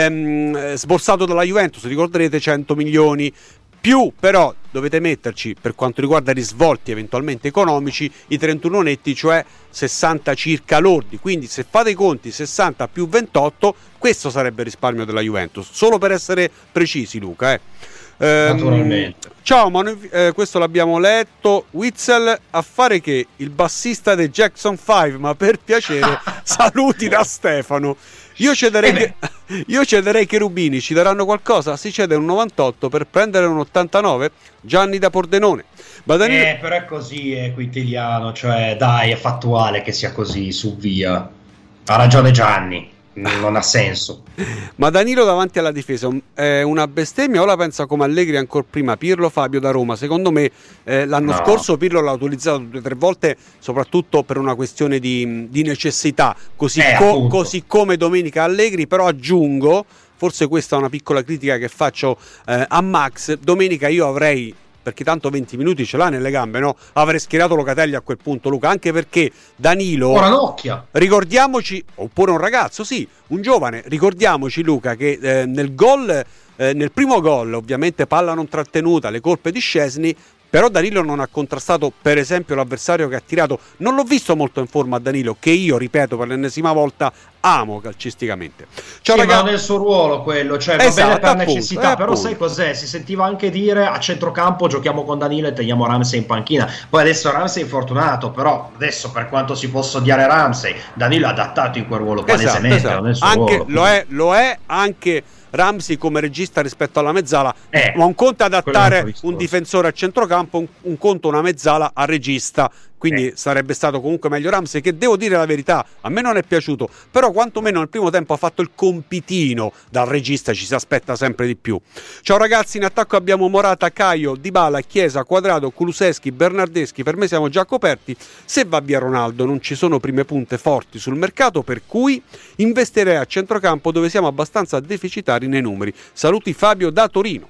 ehm, sborsato dalla Juventus, ricorderete cento milioni. Più però dovete metterci, per quanto riguarda i risvolti eventualmente economici, i trentuno netti, cioè sessanta circa lordi. Quindi se fate i conti sessanta più ventotto, questo sarebbe il risparmio della Juventus, solo per essere precisi, Luca. Eh. Ehm, Naturalmente. Ciao, ma noi, eh, questo l'abbiamo letto. Witzel a fare che il bassista dei Jackson cinque, ma per piacere saluti da Stefano. Io cederei, che, io cederei Cherubini, ci daranno qualcosa? Si cede un novantotto per prendere un ottantanove. Gianni da Pordenone. Badanino... Eh, però è così, è Quintiliano, cioè dai, è fattuale che sia così, su via. Ha ragione Gianni, non ha senso. Ma Danilo davanti alla difesa è una bestemmia o la pensa come Allegri ancora prima? Pirlo, Fabio da Roma. Secondo me eh, l'anno No. scorso Pirlo l'ha utilizzato due o tre volte, soprattutto per una questione di, di necessità, così, Eh, co- appunto. così come domenica Allegri. Però aggiungo, forse questa è una piccola critica che faccio eh, a Max, domenica io avrei, perché tanto venti minuti ce l'ha nelle gambe, no? Avrei schierato Locatelli a quel punto, Luca, anche perché Danilo, Ora Nocchia. ricordiamoci, oppure un ragazzo, sì, un giovane, ricordiamoci Luca che eh, nel gol, eh, nel primo gol, ovviamente palla non trattenuta, le colpe di Szczesny, però Danilo non ha contrastato per esempio l'avversario che ha tirato. Non l'ho visto molto in forma a Danilo, che io, ripeto per l'ennesima volta, amo calcisticamente. Ciao Sì, ragazzi. ma non è il suo ruolo quello, cioè va Esatto, bene per appunto, necessità, eh, però appunto. sai cos'è? Si sentiva anche dire a centrocampo giochiamo con Danilo e teniamo Ramsey in panchina. Poi adesso Ramsey è infortunato, però adesso per quanto si possa odiare Ramsey, Danilo è adattato in quel ruolo palesemente, Esatto, non è il suo anche, ruolo. lo, è, lo è anche Ramsey come regista rispetto alla mezzala, Eh, ma un conto è quello è un adattare altro un discorso. difensore a centrocampo, un, un conto una mezzala a regista, quindi Eh. sarebbe stato comunque meglio Ramsey, che devo dire la verità, a me non è piaciuto, però quantomeno nel primo tempo ha fatto il compitino, dal regista ci si aspetta sempre di più. Ciao ragazzi, in attacco abbiamo Morata, Caio, Dybala, Chiesa, Quadrado, Kuluseschi, Bernardeschi, per me siamo già coperti. Se va via Ronaldo non ci sono prime punte forti sul mercato, per cui investirei a centrocampo dove siamo abbastanza deficitari nei numeri. Saluti Fabio da Torino.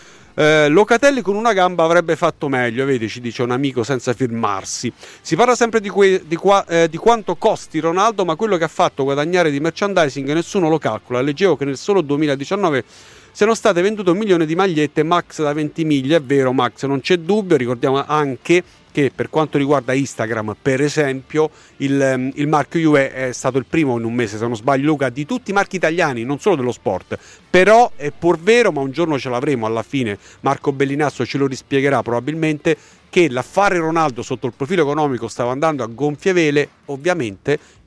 Eh, Locatelli con una gamba avrebbe fatto meglio, vedi, ci dice un amico senza firmarsi. Si parla sempre di, que- di, qua- eh, di quanto costi Ronaldo, ma quello che ha fatto guadagnare di merchandising nessuno lo calcola. Leggevo che nel solo duemiladiciannove siano state vendute un milione di magliette Max da ventimiglia. È vero Max, non c'è dubbio. Ricordiamo anche che per quanto riguarda Instagram, per esempio, il, il marchio Juve è stato il primo in un mese, se non sbaglio Luca, di tutti i marchi italiani, non solo dello sport. Però è pur vero, ma un giorno ce l'avremo alla fine, Marco Bellinazzo ce lo rispiegherà probabilmente, che l'affare Ronaldo sotto il profilo economico stava andando a gonfie vele, ovviamente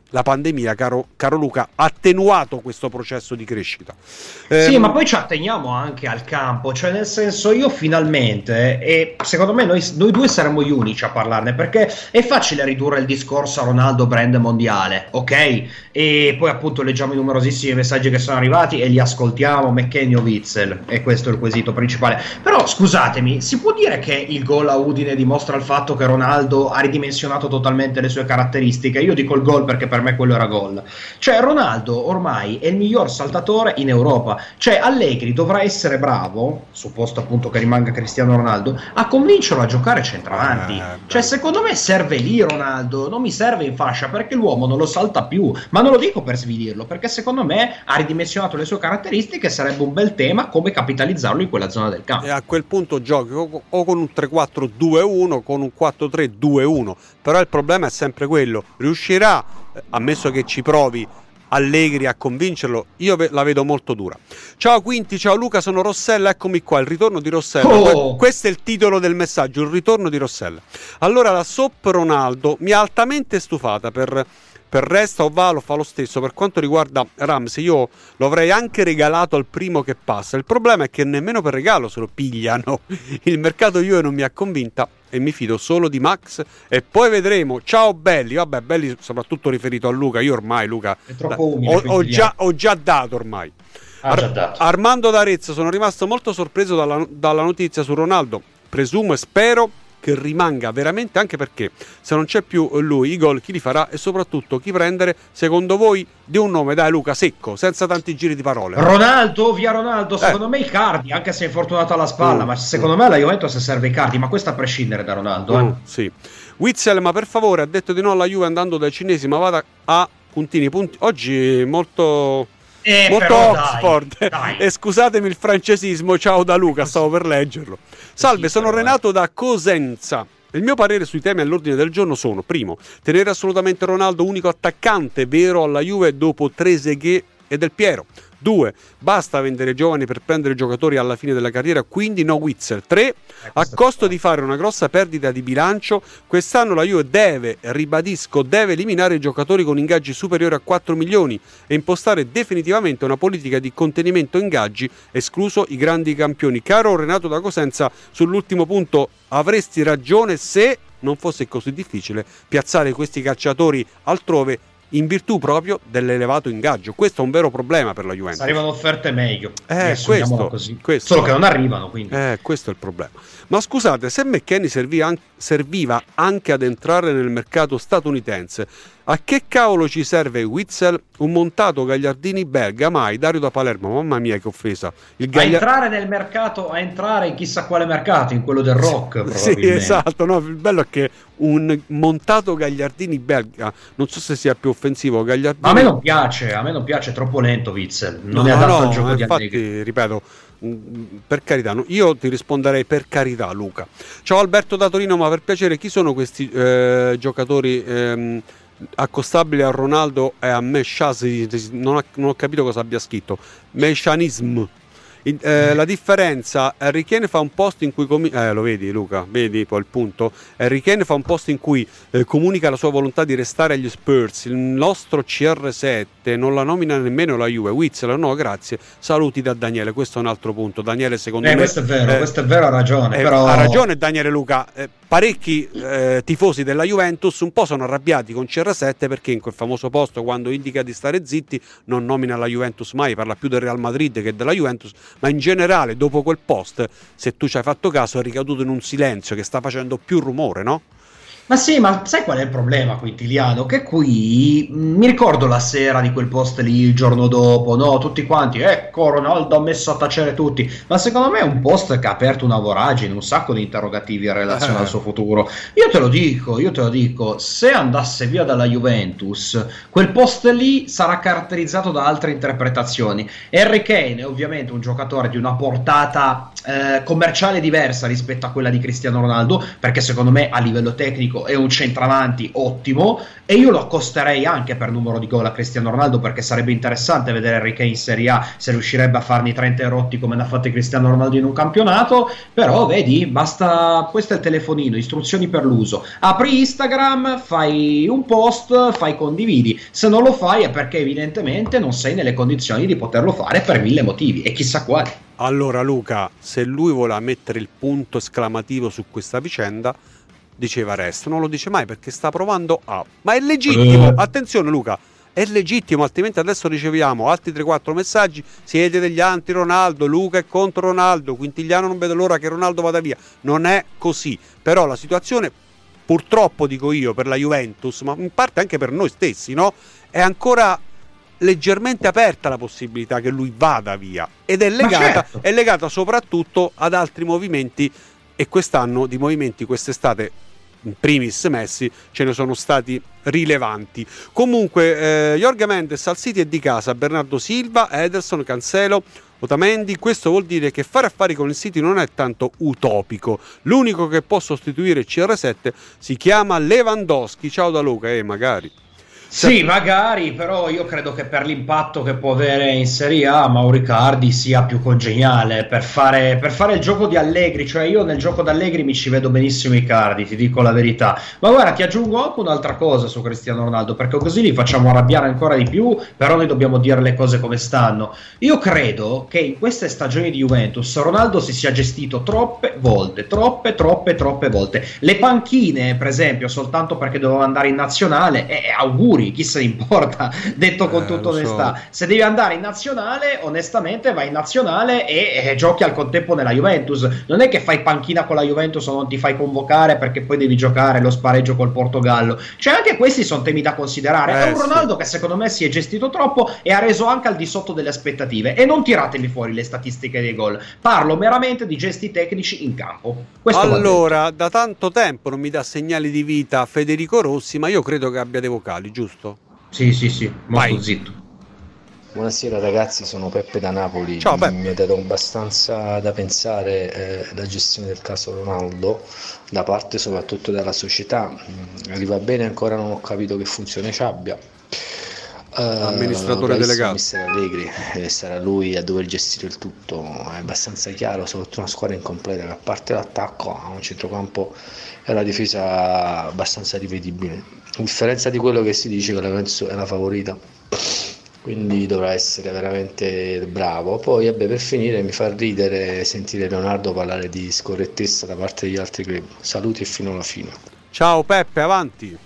la pandemia, caro, caro Luca, ha attenuato questo processo di crescita. Sì, ehm, ma poi ci atteniamo anche al campo, cioè nel senso io finalmente, e secondo me noi, noi due saremmo gli unici a parlarne, perché è facile ridurre il discorso a Ronaldo brand mondiale, ok? E poi appunto leggiamo i numerosissimi messaggi che sono arrivati e li ascoltiamo, McKennie o Witsel, e questo è il quesito principale. Però scusatemi, si può dire che il gol a Udine dimostra il fatto che Ronaldo ha ridimensionato totalmente le sue caratteristiche? Io dico il gol perché per me quello era gol. Cioè Ronaldo ormai è il miglior saltatore in Europa, cioè Allegri dovrà essere bravo, supposto appunto che rimanga Cristiano Ronaldo, a convincerlo a giocare centravanti. Eh, cioè secondo me serve lì Ronaldo, non mi serve in fascia, perché l'uomo non lo salta più, ma non lo dico per svilirlo, perché secondo me ha ridimensionato le sue caratteristiche, sarebbe un bel tema come capitalizzarlo in quella zona del campo. E a quel punto giochi o, o con un tre quattro due uno, con un quattro tre due uno, però il problema è sempre quello, riuscirà, ammesso che ci provi Allegri a convincerlo, io la vedo molto dura. Ciao Quinti, ciao Luca, sono Rossella, eccomi qua, il ritorno di Rossella. Oh. Questo è il titolo del messaggio, il ritorno di Rossella. Allora la Sop Ronaldo mi ha altamente stufata, per per resta o valo fa lo stesso. Per quanto riguarda Ramsey, io lo avrei anche regalato al primo che passa. Il problema è che nemmeno per regalo se lo pigliano. Il mercato Juve non mi ha convinta e mi fido solo di Max e poi vedremo. Ciao belli, vabbè, belli soprattutto riferito a Luca. Io ormai Luca è troppo umile, ho, ho, già, ho già dato ormai. Ah, Ar- già dato. Armando d'Arezzo, sono rimasto molto sorpreso dalla, dalla notizia su Ronaldo. Presumo e spero che rimanga veramente, anche perché se non c'è più lui i gol chi li farà e soprattutto chi prendere, secondo voi, di un nome, dai Luca, secco, senza tanti giri di parole. Ronaldo, via Ronaldo, secondo eh. me Icardi, anche se è infortunato alla spalla, mm. ma secondo me alla Juventus serve Icardi, ma questo a prescindere da Ronaldo. Mm, eh. Sì. Witsel, ma per favore, ha detto di no alla Juve andando dai cinesi, ma vada a puntini, punti. Oggi molto... Eh, molto però, Oxford dai, dai. E scusatemi il francesismo, ciao da Luca, stavo per leggerlo. Salve, sono Renato da Cosenza. Il mio parere sui temi all'ordine del giorno sono: primo, tenere assolutamente Ronaldo unico attaccante vero alla Juve dopo Trezeguet e Del Piero. Due, basta vendere giovani per prendere giocatori alla fine della carriera, quindi no Witsel. Tre, a costo di fare una grossa perdita di bilancio, quest'anno la Juve deve, ribadisco, deve eliminare i giocatori con ingaggi superiori a quattro milioni e impostare definitivamente una politica di contenimento ingaggi, escluso i grandi campioni. Caro Renato da Cosenza, sull'ultimo punto avresti ragione se non fosse così difficile piazzare questi calciatori altrove in virtù proprio dell'elevato ingaggio. Questo è un vero problema per la Juventus. Arrivano offerte meglio, eh, questo, così. questo, solo che non arrivano, quindi. Eh, questo è il problema. Ma scusate, se McKennie serviva, serviva anche ad entrare nel mercato statunitense, a che cavolo ci serve Witsel? Un montato Gagliardini belga, mai Dario da Palermo, mamma mia che offesa. Il Gaglia... A entrare nel mercato, a entrare in chissà quale mercato, in quello del rock. Sì, esatto, no, il bello è che un montato Gagliardini belga, non so se sia più offensivo Gagliardini. Ma a me non piace, a me non piace, è troppo lento Witsel, non no, è adatto no, al gioco di infatti, Allegri. Ripeto, per carità, no, io ti risponderei per carità Luca. Ciao Alberto da Torino, ma per piacere chi sono questi eh, giocatori ehm, accostabili a Ronaldo e a Meshaz? Non, non ho capito cosa abbia scritto. Meshanism. Eh, la differenza, Harry Kane fa un post in cui comi- eh, lo vedi Luca, vedi poi il punto. Harry Kane fa un post in cui eh, comunica la sua volontà di restare agli Spurs. Il nostro C R sette non la nomina nemmeno la Juve. Witsel, no grazie, saluti da Daniele. Questo è un altro punto. Daniele secondo eh, me questo è vero, eh, questo è vero, ha ragione, eh, però... ha ragione Daniele Luca. eh, parecchi eh, tifosi della Juventus un po' sono arrabbiati con C R sette perché in quel famoso posto, quando indica di stare zitti, non nomina la Juventus mai, parla più del Real Madrid che della Juventus. Ma in generale dopo quel post, se tu ci hai fatto caso, è ricaduto in un silenzio che sta facendo più rumore, no? Ma sì, ma sai qual è il problema, Quintiliano? Che qui mh, mi ricordo la sera di quel post lì, il giorno dopo, no? Tutti quanti, ecco, Ronaldo ha messo a tacere tutti. Ma secondo me è un post che ha aperto una voragine, un sacco di interrogativi in relazione eh. al suo futuro. Io te lo dico, io te lo dico, se andasse via dalla Juventus, quel post lì sarà caratterizzato da altre interpretazioni. Harry Kane è ovviamente un giocatore di una portata eh, commerciale diversa rispetto a quella di Cristiano Ronaldo, perché secondo me a livello tecnico tecnico, è un centravanti ottimo, e io lo accosterei anche per numero di gol a Cristiano Ronaldo, perché sarebbe interessante vedere Harry Kane in Serie A, se riuscirebbe a farne trenta e rotti come ne ha fatti Cristiano Ronaldo in un campionato. Però vedi, basta, questo è il telefonino, istruzioni per l'uso, apri Instagram, fai un post, fai condividi, se non lo fai è perché evidentemente non sei nelle condizioni di poterlo fare per mille motivi, e chissà quali. Allora Luca, se lui voleva mettere il punto esclamativo su questa vicenda, diceva resto, non lo dice mai perché sta provando a... Ma è legittimo, uh. attenzione Luca, è legittimo, altrimenti adesso riceviamo altri tre quattro messaggi, siete degli anti-Ronaldo, Luca è contro Ronaldo, Quintigliano non vede l'ora che Ronaldo vada via. Non è così, però la situazione, purtroppo dico io, per la Juventus, ma in parte anche per noi stessi, no? È ancora leggermente aperta la possibilità che lui vada via, ed è legata, certo. è legata soprattutto ad altri movimenti, e quest'anno di movimenti quest'estate, in primis Messi, ce ne sono stati rilevanti. Comunque eh, Jorge Mendes al City è di casa, Bernardo Silva, Ederson, Cancelo, Otamendi. Questo vuol dire che fare affari con il City non è tanto utopico. L'unico che può sostituire C R sette si chiama Lewandowski. Ciao da Luca, e eh, magari Sì, magari, però io credo che per l'impatto che può avere in Serie A Mauro Icardi sia più congeniale per fare, per fare il gioco di Allegri. Cioè io nel gioco d'Allegri mi ci vedo benissimo Icardi, ti dico la verità. Ma guarda, ti aggiungo anche un'altra cosa su Cristiano Ronaldo, perché così li facciamo arrabbiare ancora di più, però noi dobbiamo dire le cose come stanno. Io credo che in queste stagioni di Juventus Ronaldo si sia gestito troppe volte, troppe, troppe, troppe volte. Le panchine, per esempio, soltanto perché doveva andare in nazionale, e eh, auguri, chi se ne importa, detto con eh, tutta onestà. So. Se devi andare in nazionale, onestamente vai in nazionale e, e giochi al contempo nella Juventus. Non è che fai panchina con la Juventus o non ti fai convocare perché poi devi giocare lo spareggio col Portogallo. Cioè anche questi sono temi da considerare. Eh, è un Ronaldo sì. che secondo me si è gestito troppo e ha reso anche al di sotto delle aspettative. E non tiratevi fuori le statistiche dei gol, parlo meramente di gesti tecnici in campo. Questo allora, da tanto tempo non mi dà segnali di vita Federico Rossi, ma io credo che abbia dei vocali, giusto? Sì, sì, sì, molto Vai. zitto. Buonasera ragazzi, sono Peppe da Napoli. Ciao, Peppe. Mi ha dato abbastanza da pensare eh, la gestione del caso Ronaldo, da parte soprattutto della società. Arriva bene, ancora non ho capito che funzione ci abbia. Uh, amministratore delegato mister Allegri, eh, sarà lui a dover gestire il tutto. È abbastanza chiaro, soprattutto una squadra incompleta che a parte l'attacco ha un centrocampo e una difesa abbastanza rivedibile, a differenza di quello che si dice che la Juventus è la favorita, quindi dovrà essere veramente bravo. Poi vabbè, per finire mi fa ridere sentire Leonardo parlare di scorrettezza da parte degli altri club. Saluti e fino alla fine. Ciao Peppe, avanti.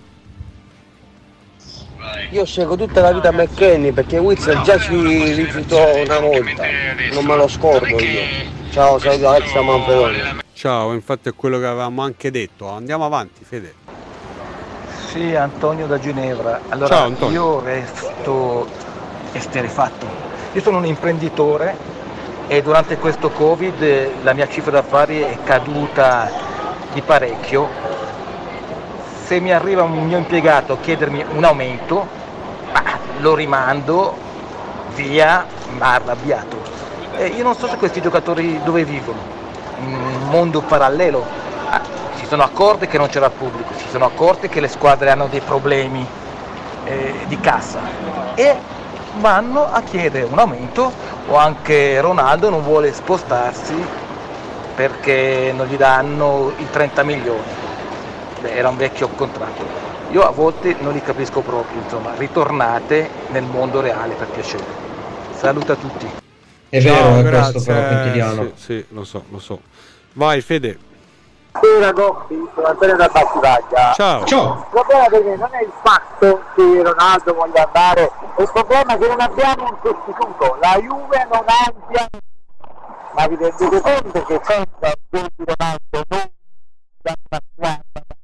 Io seguo tutta la vita McKennie perché Witzel già ci rifiutò una volta, non me lo scordo io. Ciao, saluto Alex da Manfredonia. Ciao, infatti è quello che avevamo anche detto. Andiamo avanti, Fede. Sì, Antonio da Ginevra. Allora, Ciao, Antonio. Io resto esterrefatto. Io sono un imprenditore e durante questo Covid la mia cifra d'affari è caduta di parecchio. Se mi arriva un mio impiegato a chiedermi un aumento, bah, lo rimando via, ma arrabbiato. E io non so se questi giocatori dove vivono, in un mondo parallelo. Ah, si sono accorti che non c'era pubblico, si sono accorti che le squadre hanno dei problemi eh, di cassa e vanno a chiedere un aumento, o anche Ronaldo non vuole spostarsi perché non gli danno i trenta milioni. Era un vecchio contratto. Io a volte non li capisco proprio, insomma, ritornate nel mondo reale per piacere. Saluto a tutti. È vero, Ciao, è grazie. Questo però Quintiliano. Sì, sì, lo so, lo so. Vai Fede. Sì ragazzi, sono Antonio da Battipaglia. Ciao. Ciao. Il problema per me non è il fatto che Ronaldo voglia andare, è il problema è che non abbiamo un sostituto. La Juve non ha un piano. Ma vi rendete conto che senza il gol di Ronaldo non una squadra?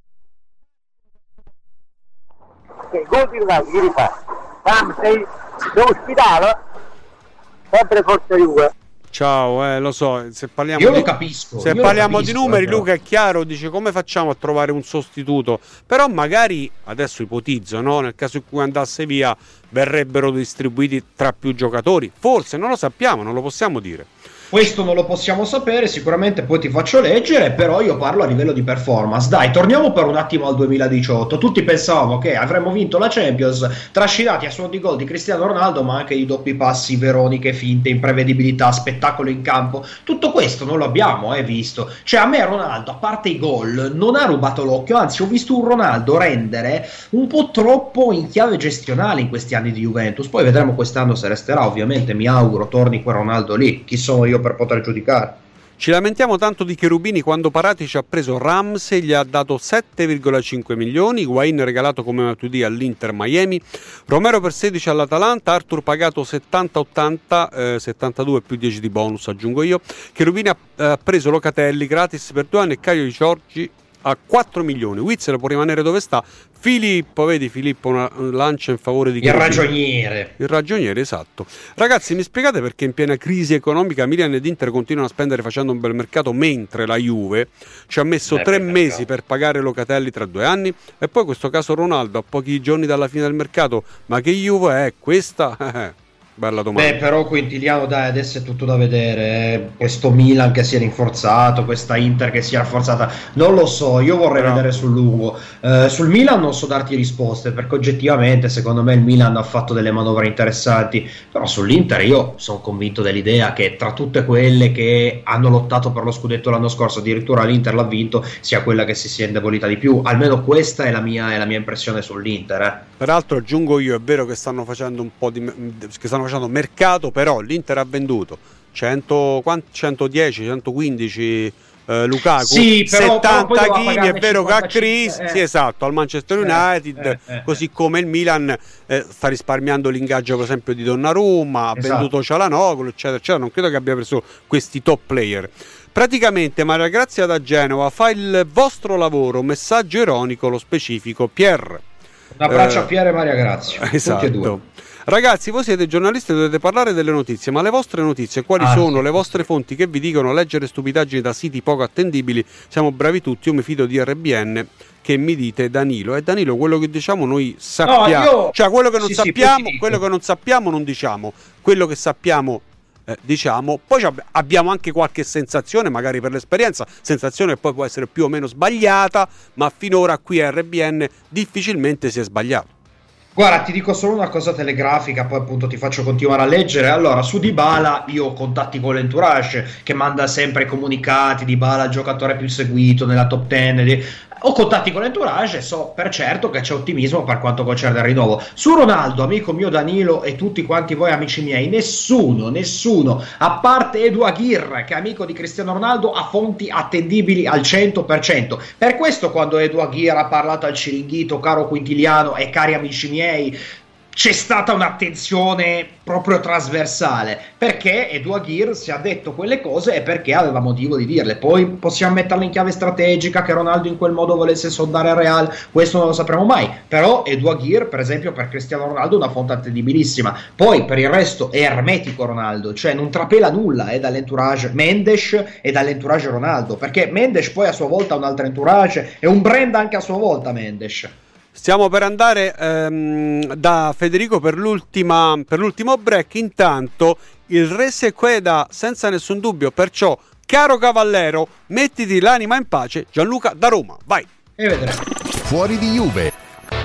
Che gol di Ronaldo, chi li fa? Sam, sei all'ospedale? Sempre forza Juve. Ciao, eh, lo so, se parliamo io di, lo capisco. Se io parliamo capisco, di numeri, eh, Luca, è chiaro, dice come facciamo a trovare un sostituto? Però magari, adesso ipotizzo, no? Nel caso in cui andasse via, verrebbero distribuiti tra più giocatori. Forse, non lo sappiamo, non lo possiamo dire. Questo non lo possiamo sapere, sicuramente poi ti faccio leggere, però io parlo a livello di performance. Dai, torniamo per un attimo al duemiladiciotto. Tutti pensavamo che avremmo vinto la Champions, trascinati a suon di gol di Cristiano Ronaldo, ma anche di doppi passi, veroniche, finte, imprevedibilità, spettacolo in campo. Tutto questo non lo abbiamo eh, visto. Cioè, a me Ronaldo, a parte i gol, non ha rubato l'occhio, anzi ho visto un Ronaldo rendere un po' troppo in chiave gestionale in questi anni di Juventus. Poi vedremo quest'anno se resterà, ovviamente mi auguro torni quel Ronaldo lì. Chi sono io per poter giudicare? Ci lamentiamo tanto di Cherubini quando Paratici ha preso Ramsey, gli ha dato sette virgola cinque milioni, Higuain regalato come Matuidi all'Inter Miami, Romero per sedici all'Atalanta, Arthur pagato settanta ottanta, eh, settantadue più dieci di bonus aggiungo io, Cherubini ha eh, preso Locatelli gratis per due anni e Caio Giorgi a quattro milioni. Witzel può rimanere dove sta. Filippo, vedi Filippo una lancia in favore di il ragioniere. Il ragioniere, esatto. Ragazzi, mi spiegate perché in piena crisi economica Milan ed Inter continuano a spendere facendo un bel mercato, mentre la Juve ci ha messo eh, tre per mesi mercato. per pagare Locatelli tra due anni, e poi questo caso Ronaldo a pochi giorni dalla fine del mercato. Ma che Juve è questa? Bella domanda. Beh, però Quintiliano, dai, adesso è tutto da vedere. Eh. Questo Milan che si è rinforzato, questa Inter che si è rafforzata, non lo so. Io vorrei però vedere sul lungo. Eh, sul Milan non so darti risposte, perché oggettivamente secondo me il Milan ha fatto delle manovre interessanti. Però sull'Inter io sono convinto dell'idea che tra tutte quelle che hanno lottato per lo scudetto l'anno scorso, addirittura l'Inter l'ha vinto, sia quella che si sia indebolita di più. Almeno questa è la mia, è la mia impressione sull'Inter. Eh. Peraltro aggiungo io, è vero che stanno facendo un po' di che stanno facendo mercato, però l'Inter ha venduto cento, centodieci, centoquindici eh, Lukaku, sì, però, settanta però Kimi, è vero che ha crisi, eh. sì, esatto, al Manchester United, eh, eh, eh, così come il Milan eh, sta risparmiando l'ingaggio per esempio di Donnarumma, ha esatto. venduto Cialanoglu, eccetera, eccetera. Non credo che abbia preso questi top player. Praticamente Maria Grazia da Genova fa il vostro lavoro, messaggio ironico, lo specifico. Pier, un abbraccio eh, a Pier e Maria Grazia, esatto. tutti e due. Ragazzi, voi siete giornalisti e dovete parlare delle notizie, ma le vostre notizie quali ah, sono? sì. Le vostre fonti che vi dicono leggere stupidaggini da siti poco attendibili? Siamo bravi tutti, io mi fido di R B N, che mi dite Danilo. E Danilo, quello che diciamo noi sappiamo, no, io... cioè quello che non sì, sappiamo, sì, quello che non sappiamo non diciamo, quello che sappiamo eh, diciamo, poi abbiamo anche qualche sensazione, magari per l'esperienza, sensazione che poi può essere più o meno sbagliata, ma finora qui a R B N difficilmente si è sbagliato. Guarda, ti dico solo una cosa telegrafica, poi appunto ti faccio continuare a leggere. Allora, su Dybala io ho contatti con l'entourage che manda sempre comunicati, Dybala il giocatore più seguito nella top dieci. Ho contatti con l'entourage e so per certo che c'è ottimismo per quanto concerne il rinnovo. Su Ronaldo, amico mio Danilo e tutti quanti voi amici miei, nessuno, nessuno, a parte Edu Aguirre, che è amico di Cristiano Ronaldo, ha fonti attendibili al cento per cento. Per questo quando Edu Aguirre ha parlato al Ciringhito, caro Quintiliano e cari amici miei, c'è stata un'attenzione proprio trasversale, perché Edu Aguirre si è detto quelle cose e perché aveva motivo di dirle. Poi possiamo metterle in chiave strategica che Ronaldo in quel modo volesse soldare il Real, questo non lo sapremo mai, però Edu Aguirre per esempio per Cristiano Ronaldo è una fonte attendibilissima. Poi per il resto è ermetico Ronaldo, cioè non trapela nulla è dall'entourage Mendes e dall'entourage Ronaldo, perché Mendes poi a sua volta ha un altro entourage e un brand anche a sua volta Mendes. Stiamo per andare ehm, da Federico per, l'ultima, per l'ultimo break. Intanto il re sequeda senza nessun dubbio, perciò caro cavallero mettiti l'anima in pace. Gianluca da Roma, vai. E vedremo. Fuori di Juve.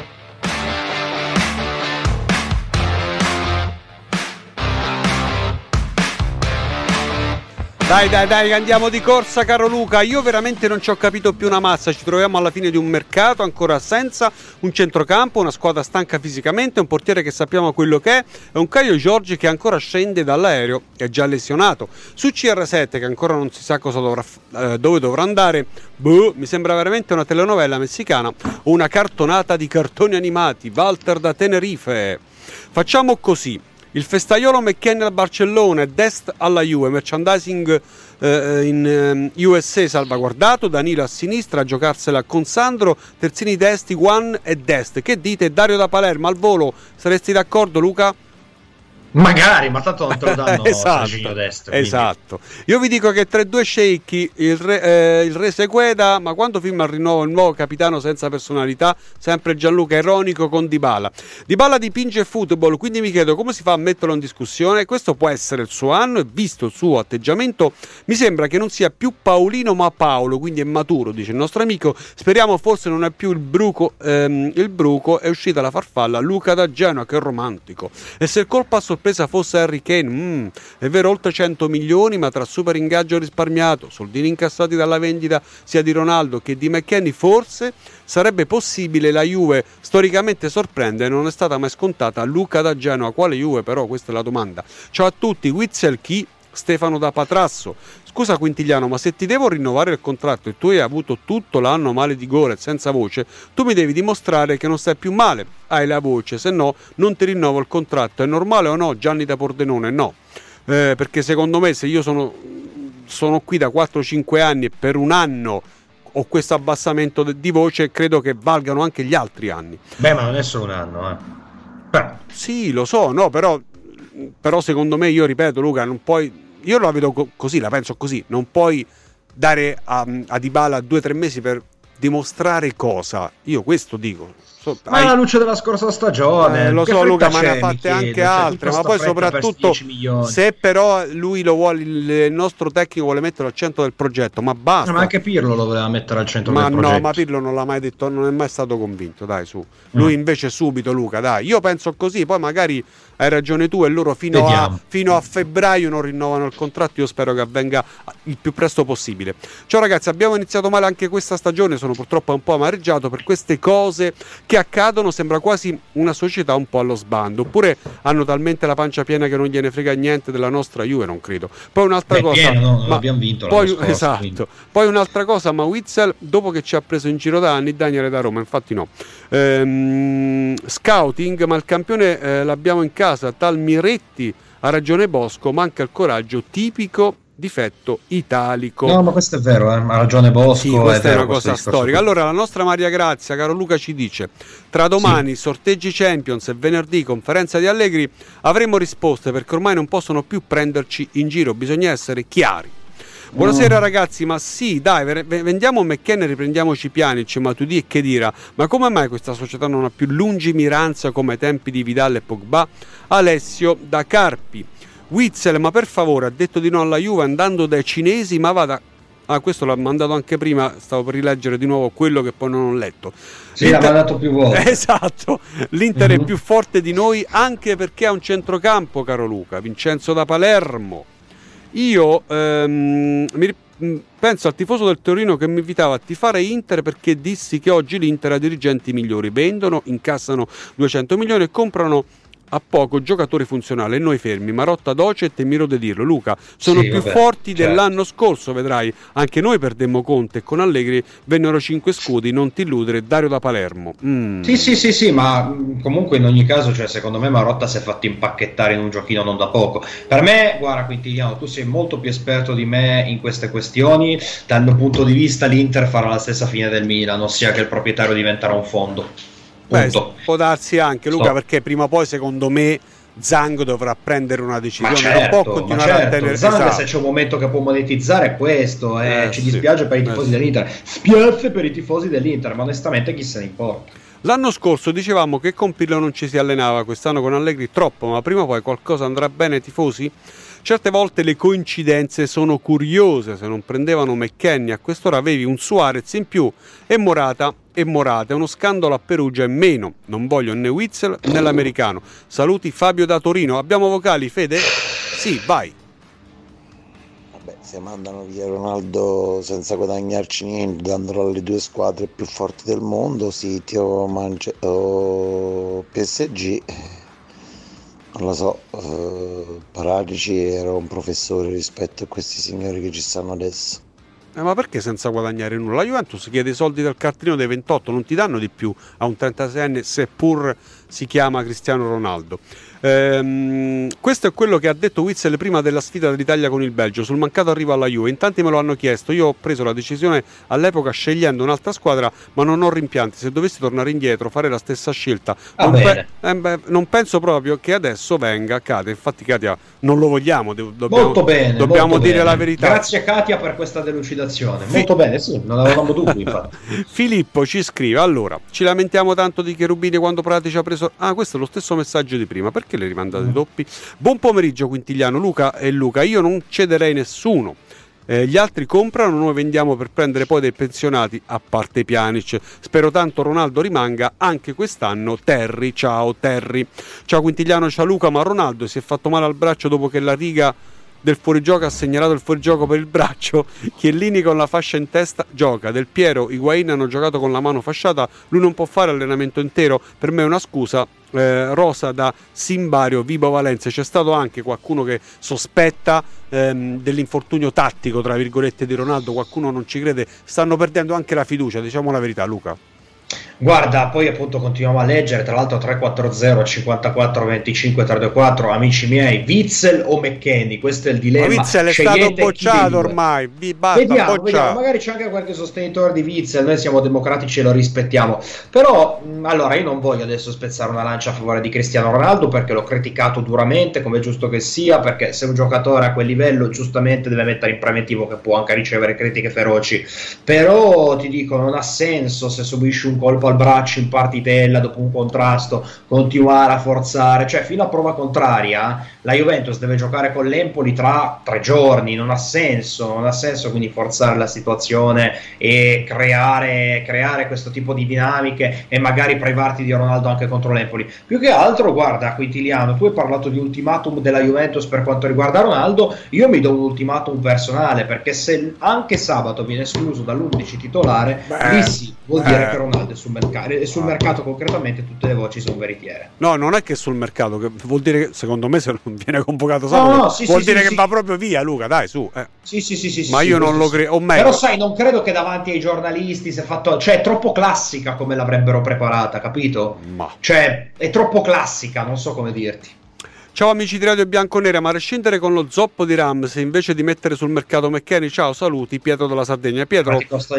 Dai dai dai, andiamo di corsa caro Luca. Io veramente non ci ho capito più una mazza. Ci troviamo alla fine di un mercato ancora senza un centrocampo, una squadra stanca fisicamente, un portiere che sappiamo quello che è e un Caio Giorgi che ancora scende dall'aereo, che è già lesionato. Su C R sette che ancora non si sa cosa dovrà, eh, dove dovrà andare, boh, mi sembra veramente una telenovela messicana o una cartonata di cartoni animati. Walter da Tenerife. Facciamo così. Il festaiolo McKennie al Barcellona e Dest alla Juve, merchandising eh, in eh, U S A salvaguardato, Danilo a sinistra a giocarsela con Sandro, terzini destri Juan e Dest. Che dite? Dario da Palermo al volo, saresti d'accordo Luca? Magari, ma tanto non te lo danno esatto, destro, esatto. Io vi dico che tra i due sceicchi il re, eh, il re Sequeda, ma quando firma il rinnovo il nuovo capitano senza personalità, sempre Gianluca ironico con Dybala. Dybala dipinge football, quindi mi chiedo come si fa a metterlo in discussione. Questo può essere il suo anno e visto il suo atteggiamento mi sembra che non sia più Paolino ma Paolo, quindi è maturo, dice il nostro amico. Speriamo forse non è più il bruco, ehm, il bruco, è uscita la farfalla. Luca da Genoa, che romantico. E se il colpo a sorpresa fosse Harry Kane, mm, è vero, oltre cento milioni, ma tra super ingaggio risparmiato, soldini incassati dalla vendita sia di Ronaldo che di McKennie, forse sarebbe possibile. La Juve storicamente sorprende e non è stata mai scontata. Luca da Genoa. Quale Juve però? Questa è la domanda. Ciao a tutti. Witzel chi? Stefano da Patrasso. Scusa Quintigliano, ma se ti devo rinnovare il contratto e tu hai avuto tutto l'anno male di Gorez senza voce, tu mi devi dimostrare che non stai più male, hai la voce, se no non ti rinnovo il contratto. È normale o no? Gianni da Pordenone, no, eh, perché secondo me se io sono, sono qui da quattro cinque anni e per un anno ho questo abbassamento di voce, credo che valgano anche gli altri anni. Beh, ma non è solo un anno, eh. Beh. Sì, lo so, no, però, però secondo me, io ripeto Luca, non puoi... Io la vedo co- così, la penso così. Non puoi dare a, a Dybala due o tre mesi per dimostrare cosa. Io questo dico. So, ma hai... alla luce della scorsa stagione, eh, lo so Luca, ma ne ha fatte chiedo, anche cioè, altre. Ma poi soprattutto se però lui lo vuole, il nostro tecnico vuole mettere al centro del progetto, ma basta. Ma anche Pirlo lo voleva mettere al centro ma del progetto. No, ma Pirlo non l'ha mai detto, non è mai stato convinto. Dai, su. Lui mm. invece subito, Luca, dai. Io penso così, poi magari hai ragione tu e loro fino a, fino a febbraio non rinnovano il contratto. Io spero che avvenga il più presto possibile. Ciao ragazzi, abbiamo iniziato male anche questa stagione, sono purtroppo un po' amareggiato per queste cose che accadono. Sembra quasi una società un po' allo sbando, oppure hanno talmente la pancia piena che non gliene frega niente della nostra Juve, non credo. Poi un'altra Beh, cosa, pieno, no? ma abbiamo vinto poi, scorso, esatto. Quindi. Poi un'altra cosa, ma Witzel dopo che ci ha preso in giro da anni, Daniele da Roma, infatti no. Ehm, scouting, ma il campione eh, l'abbiamo in casa, tal Miretti, ha ragione Bosco, manca il coraggio, tipico difetto italico. No, ma questo è vero, eh? Ha ragione Bosco. Sì, questa è, è vero, una cosa storica. Allora la nostra Maria Grazia, caro Luca, ci dice: tra domani, sì. sorteggi Champions e venerdì conferenza di Allegri, avremo risposte, perché ormai non possono più prenderci in giro, bisogna essere chiari. Buonasera ragazzi, ma sì, dai, vendiamo McKennie e riprendiamoci Pjanic, Matuidi e Khedira. Ma come mai questa società non ha più lungimiranza come ai tempi di Vidal e Pogba? Alessio da Carpi. Witzel, ma per favore, ha detto di no alla Juve andando dai cinesi, ma vada... Ah, questo l'ha mandato anche prima, stavo per rileggere di nuovo quello che poi non ho letto. Sì, l'ha mandato più volte. Esatto, l'Inter mm-hmm. è più forte di noi anche perché ha un centrocampo, caro Luca. Vincenzo da Palermo. Io ehm, mi penso al tifoso del Torino che mi invitava a tifare Inter perché dissi che oggi l'Inter ha dirigenti migliori, vendono, incassano duecento milioni e comprano a poco giocatori funzionali e noi fermi. Marotta docet e mi rode dirlo. Luca, sono sì, più vabbè, forti certo. dell'anno scorso, vedrai. Anche noi perdemmo Conte e con Allegri vennero cinque scudi, non ti illudere. Dario da Palermo. Mm. Sì, sì, sì, sì, ma comunque in ogni caso, cioè, secondo me Marotta si è fatto impacchettare in un giochino non da poco. Per me, guarda Quintiliano, tu sei molto più esperto di me in queste questioni. Dal mio punto di vista l'Inter farà la stessa fine del Milan, ossia che il proprietario diventerà un fondo. Beh, può darsi anche Luca, Sto. perché prima o poi secondo me Zhang dovrà prendere una decisione, ma certo, non può continuare certo. a tenere Zhang, esatto. se c'è un momento che può monetizzare è questo, eh. Eh, ci sì. dispiace per i tifosi eh, dell'Inter, spiace per i tifosi dell'Inter, ma onestamente chi se ne importa. L'anno scorso dicevamo che con Pirlo non ci si allenava, quest'anno con Allegri troppo, ma prima o poi qualcosa andrà bene ai tifosi? Certe volte le coincidenze sono curiose, se non prendevano McKennie a quest'ora avevi un Suarez in più e Morata e Morata, è uno scandalo a Perugia e meno, non voglio né Witzel né l'americano. Saluti Fabio da Torino. Abbiamo vocali, Fede? Sì, vai. Vabbè, se mandano via Ronaldo senza guadagnarci niente, dandolo alle due squadre più forti del mondo, City o, Manche- o P S G, non lo so, uh, Paratici era un professore rispetto a questi signori che ci stanno adesso. Eh, ma perché senza guadagnare nulla? La Juventus chiede i soldi del cartellino dei ventotto, non ti danno di più a un trentaseienne, seppur si chiama Cristiano Ronaldo. Ehm, questo è quello che ha detto Witsel prima della sfida dell'Italia con il Belgio sul mancato arrivo alla Juve. In tanti me lo hanno chiesto, io ho preso la decisione all'epoca scegliendo un'altra squadra, ma non ho rimpianti. Se dovessi tornare indietro fare la stessa scelta, non, pe- eh beh, non penso proprio che adesso venga Katia. Infatti Katia non lo vogliamo, do- dobbiamo, molto bene, dobbiamo molto dire bene. la verità. Grazie Katia per questa delucidazione. Molto Fi- bene, sì, non avevamo dubbi infatti. Filippo ci scrive: allora, ci lamentiamo tanto di Cherubini quando Prati ci ha preso. Ah, questo è lo stesso messaggio di prima, perché le rimandate mm. doppi? Buon pomeriggio Quintiliano, Luca e Luca. Io non cederei nessuno. Eh, gli altri comprano, noi vendiamo per prendere poi dei pensionati, a parte Pjanic. Spero tanto Ronaldo rimanga anche quest'anno. Terry, ciao Terry. Ciao Quintiliano, ciao Luca, ma Ronaldo si è fatto male al braccio dopo che la riga del fuorigioco ha segnalato il fuorigioco per il braccio. Chiellini con la fascia in testa gioca, Del Piero, Higuain hanno giocato con la mano fasciata, lui non può fare allenamento intero, per me è una scusa. Eh, Rosa da Simbario, Vibo Valencia. C'è stato anche qualcuno che sospetta ehm, dell'infortunio tattico tra virgolette di Ronaldo, qualcuno non ci crede, stanno perdendo anche la fiducia, diciamo la verità, Luca. Guarda, poi appunto continuiamo a leggere, tra l'altro tre quattro zero cinquantaquattro venticinque trentaquattro, amici miei, Witsel o McKennie, questo è il dilemma. Ma Witsel è stato bocciato ormai, basta, vediamo, bocciato. vediamo, magari c'è anche qualche sostenitore di Witsel, noi siamo democratici e lo rispettiamo, però mh, allora io non voglio adesso spezzare una lancia a favore di Cristiano Ronaldo perché l'ho criticato duramente, come è giusto che sia, perché se un giocatore a quel livello giustamente deve mettere in preventivo, che può anche ricevere critiche feroci, però ti dico, non ha senso se subisci un colpo al braccio in partitella dopo un contrasto continuare a forzare, cioè fino a prova contraria la Juventus deve giocare con l'Empoli tra tre giorni, non ha senso, non ha senso quindi forzare la situazione e creare, creare questo tipo di dinamiche e magari privarti di Ronaldo anche contro l'Empoli. Più che altro, guarda Quintiliano, tu hai parlato di ultimatum della Juventus per quanto riguarda Ronaldo, io mi do un ultimatum personale, perché se anche sabato viene escluso dall'undici titolare, beh, lì sì, vuol dire eh. che Ronaldo è sul mercato, e sul mercato concretamente tutte le voci sono veritiere. No, non è che sul mercato, che vuol dire che secondo me se non viene convocato sabato, no, no, sì, vuol sì, dire sì, che sì. va proprio via, Luca, dai, su. Eh. Sì, sì, sì, sì. Ma sì, io sì, non sì, lo credo, o meglio. Però sai, non credo che davanti ai giornalisti si è fatto, cioè è troppo classica come l'avrebbero preparata, capito? Ma. Cioè, è troppo classica, non so come dirti. Ciao amici di Radio Bianconera, ma a rescindere con lo zoppo di Ramsey invece di mettere sul mercato McKennie, ciao, saluti, Pietro della Sardegna. Pietro,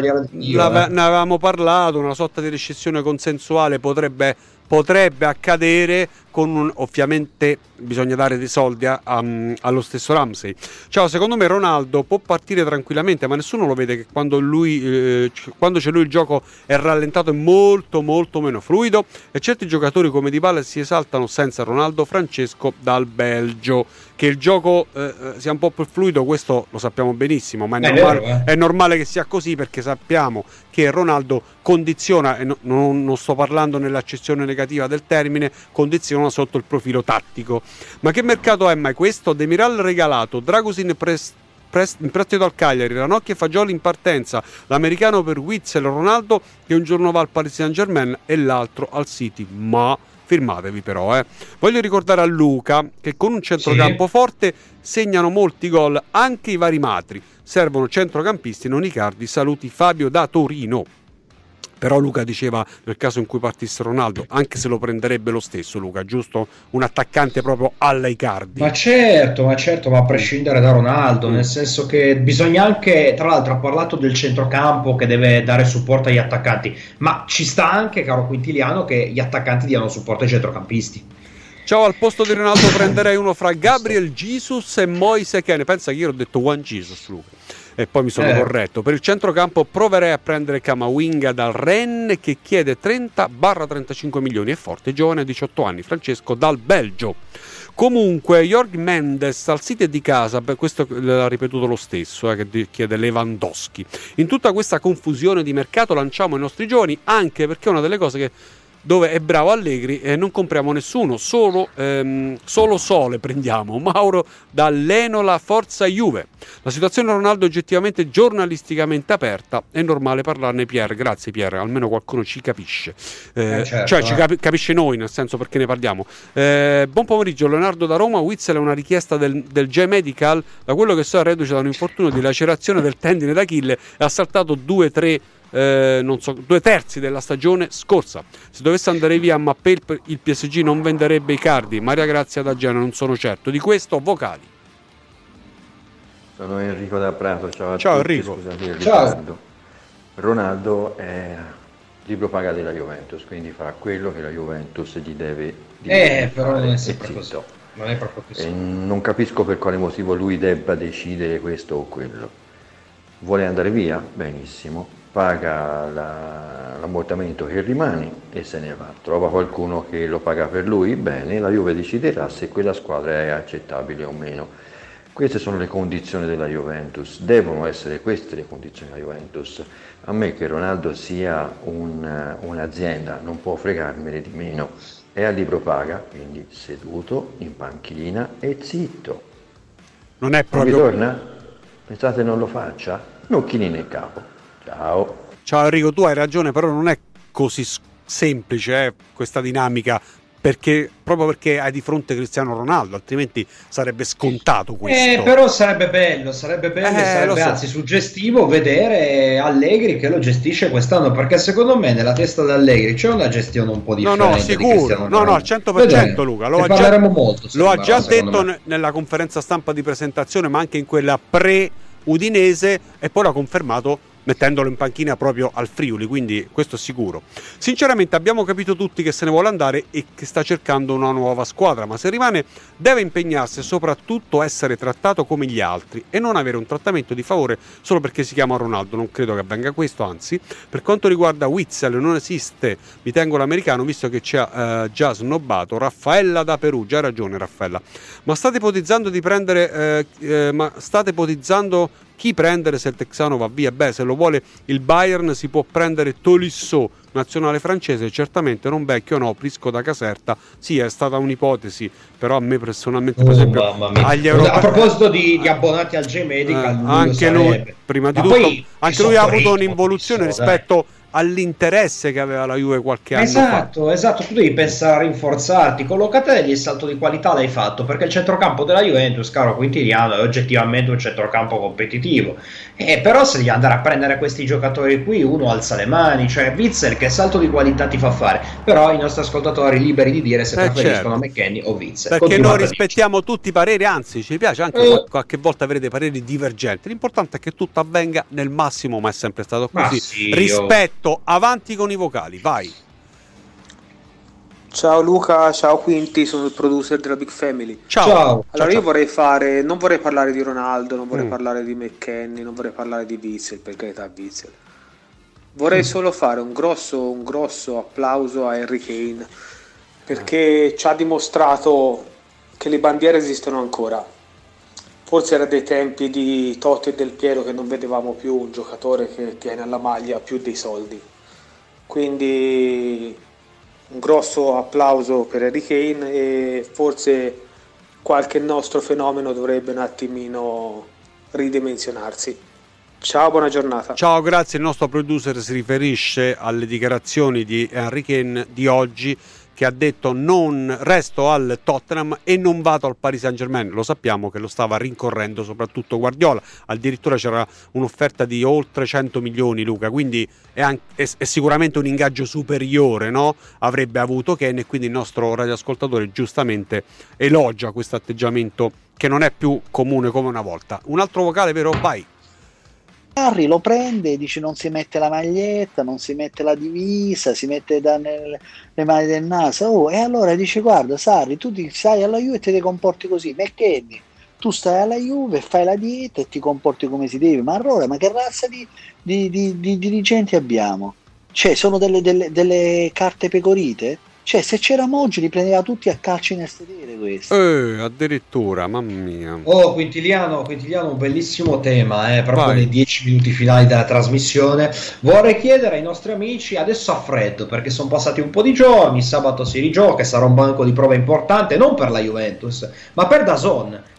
Dio, eh. ne avevamo parlato, una sorta di rescissione consensuale potrebbe, potrebbe accadere, con un, ovviamente bisogna dare dei soldi a, a, allo stesso Ramsey. Ciao, secondo me Ronaldo può partire tranquillamente, ma nessuno lo vede che quando, lui, eh, quando c'è lui il gioco è rallentato, è molto molto meno fluido, e certi giocatori come Dybala si esaltano senza Ronaldo. Francesco dal Belgio. Che il gioco eh, sia un po' più fluido, questo lo sappiamo benissimo, ma è, è, normale, vero, eh. è normale che sia così, perché sappiamo che Ronaldo condiziona, e no, non, non sto parlando nell'accezione negativa del termine, condiziona sotto il profilo tattico. Ma che mercato è mai questo? Demiral regalato, Dragusin Prest in prestito al Cagliari, Ranocchi e Fagioli in partenza, l'americano per Witsel, Ronaldo che un giorno va al Paris Saint-Germain e l'altro al City, ma firmatevi però, eh. Voglio ricordare a Luca che con un centrocampo sì. forte segnano molti gol anche i vari matri, servono centrocampisti, non Icardi. Saluti Fabio da Torino. Però Luca diceva nel caso in cui partisse Ronaldo, anche se lo prenderebbe lo stesso Luca, giusto? Un attaccante proprio alla Icardi. Ma certo, ma certo, ma a prescindere da Ronaldo, mm. nel senso che bisogna anche, tra l'altro ha parlato del centrocampo che deve dare supporto agli attaccanti, ma ci sta anche, caro Quintiliano, che gli attaccanti diano supporto ai centrocampisti. Ciao, al posto di Ronaldo prenderei uno fra Gabriel Jesus e Moise Kean. Pensa che io ho detto Juan Jesus, Luca. E poi mi sono eh. corretto. Per il centrocampo proverei a prendere Camavinga dal Rennes, che chiede trenta trentacinque milioni. È forte, giovane, diciotto anni. Francesco dal Belgio. Comunque Jorg Mendes al City di casa, per questo l'ha ripetuto lo stesso, eh, che chiede Lewandowski. In tutta questa confusione di mercato lanciamo i nostri giovani, anche perché è una delle cose che dove è bravo Allegri e eh, non compriamo nessuno, solo, ehm, solo Sole prendiamo. Mauro dall'Enola, forza Juve. La situazione Ronaldo è oggettivamente giornalisticamente aperta, è normale parlarne. Pierre, grazie Pierre, almeno qualcuno ci capisce, eh, eh certo, cioè eh. ci capi- capisce noi, nel senso, perché ne parliamo. Eh, buon pomeriggio, Leonardo da Roma. Witsel è una richiesta del, del J-Medical, da quello che so è reduce da un infortunio di lacerazione del tendine d'Achille e ha saltato due tre eh, non so, due terzi della stagione scorsa. Se dovesse andare via Mbappé, il, il P S G non venderebbe Icardi. Maria Grazia da Genova, non sono certo di questo. Vocali. Sono Enrico da Prato, ciao a ciao tutti. Enrico. Scusate il ciao. ritardo. Ronaldo è libro paga della Juventus, quindi fa quello che la Juventus gli deve dire. Eh, però non è sempre zitto. così. Non è proprio così. E non capisco per quale motivo lui debba decidere questo o quello. Vuole andare via? Benissimo, paga la, l'ammortamento che rimane e se ne va. Trova qualcuno che lo paga per lui? Bene, la Juve deciderà se quella squadra è accettabile o meno. Queste sono le condizioni della Juventus, devono essere queste le condizioni della Juventus. A me che Ronaldo sia un, un'azienda non può fregarmene di meno. È a libro paga, quindi seduto in panchina e zitto. Non è proprio. Non vi torna? Pensate non lo faccia? Nocchini nel capo. Ciao. Ciao Enrico, tu hai ragione, però non è così semplice eh, questa dinamica, perché proprio perché hai di fronte Cristiano Ronaldo, altrimenti sarebbe scontato questo. Eh, però sarebbe bello, sarebbe bello, Eh, sarebbe lo so. anzi suggestivo vedere Allegri che lo gestisce quest'anno, perché secondo me nella testa di Allegri c'è una gestione un po' No, differente. no, di sicuro, Cristiano no, no, Ronaldo. al cento per cento Vedremo. Luca, lo Ne ha già, parleremo molto, lo sembra, ha già secondo detto me. ne- nella conferenza stampa di presentazione, ma anche in quella pre-Udinese, e poi l'ha confermato mettendolo in panchina proprio al Friuli, quindi questo è sicuro. Sinceramente abbiamo capito tutti che se ne vuole andare e che sta cercando una nuova squadra, ma se rimane deve impegnarsi e soprattutto essere trattato come gli altri e non avere un trattamento di favore solo perché si chiama Ronaldo. Non credo che avvenga questo, anzi. Per quanto riguarda Witsel non esiste, mi tengo l'americano, visto che ci ha eh, già snobbato. Raffaella da Perù, già ragione Raffaella, ma state ipotizzando di prendere eh, eh, ma state ipotizzando chi prendere se il texano va via? Beh, se lo vuole il Bayern si può prendere Tolisso, nazionale francese, certamente non vecchio, no, Prisco da Caserta. Sì, è stata un'ipotesi, però a me personalmente, per Oh, esempio, mamma mia. agli europei, A proposito di, di abbonati al J-Medical, eh, lui anche lo lui, sarebbe. prima di Ma tutto, poi anche lui ha avuto soffritto, un'involuzione Tolisso, rispetto all'interesse che aveva la Juve qualche anno fa. Esatto, esatto, tu devi pensare a rinforzarti, con Locatelli il salto di qualità l'hai fatto, perché il centrocampo della Juventus, caro Quintiliano, è oggettivamente un centrocampo competitivo, eh, però se devi andare a prendere questi giocatori qui uno alza le mani, cioè Witsel che salto di qualità ti fa fare, però i nostri ascoltatori liberi di dire se Eh, preferiscono certo. McKennie o Witsel. Perché Continuate noi a rispettiamo tutti i pareri, anzi ci piace anche Eh. qual- qualche volta avere dei pareri divergenti. L'importante è che tutto avvenga nel massimo, ma è sempre stato Ma così. sì, Rispetto, avanti con i vocali, vai. Ciao Luca, ciao Quinti, sono il producer della Big Family. Ciao. Ciao. Allora Ciao, io ciao. vorrei fare, non vorrei parlare di Ronaldo, non vorrei Mm. parlare di McKennie, non vorrei parlare di Witsel, per carità Witsel. Vorrei solo fare un grosso, un grosso applauso a Harry Kane, perché ci ha dimostrato che le bandiere esistono ancora. Forse era dei tempi di Totti e Del Piero che non vedevamo più un giocatore che tiene alla maglia più dei soldi. Quindi un grosso applauso per Harry Kane e forse qualche nostro fenomeno dovrebbe un attimino ridimensionarsi. Ciao, buona giornata. Ciao, grazie. Il nostro producer si riferisce alle dichiarazioni di Harry Kane di oggi, che ha detto non resto al Tottenham e non vado al Paris Saint-Germain. Lo sappiamo che lo stava rincorrendo soprattutto Guardiola, addirittura c'era un'offerta di oltre cento milioni, Luca, quindi è, anche, è, è sicuramente un ingaggio superiore, no? Avrebbe avuto Kane, e quindi il nostro radioascoltatore giustamente elogia questo atteggiamento che non è più comune come una volta. Un altro vocale, vero? Vai. Sarri lo prende, dice non si mette la maglietta, non si mette la divisa, si mette da nelle, le mani del naso. Oh, e allora dice guarda Sarri, tu ti stai alla Juve e te ti comporti così, McKennie, tu stai alla Juve, fai la dieta e ti comporti come si deve. Ma allora, ma che razza di, di, di, di dirigenti abbiamo? Cioè, sono delle, delle, delle carte pecorite? Cioè, se c'era Moggi li prendeva tutti a calci nel sedere questo. Eh, addirittura, mamma mia. Oh, Quintiliano, Quintiliano, un bellissimo tema, eh, proprio Vai. nei dieci minuti finali della trasmissione. Vorrei chiedere ai nostri amici, adesso a freddo, perché sono passati un po' di giorni, sabato si rigioca e sarà un banco di prova importante, non per la Juventus, ma per DAZN.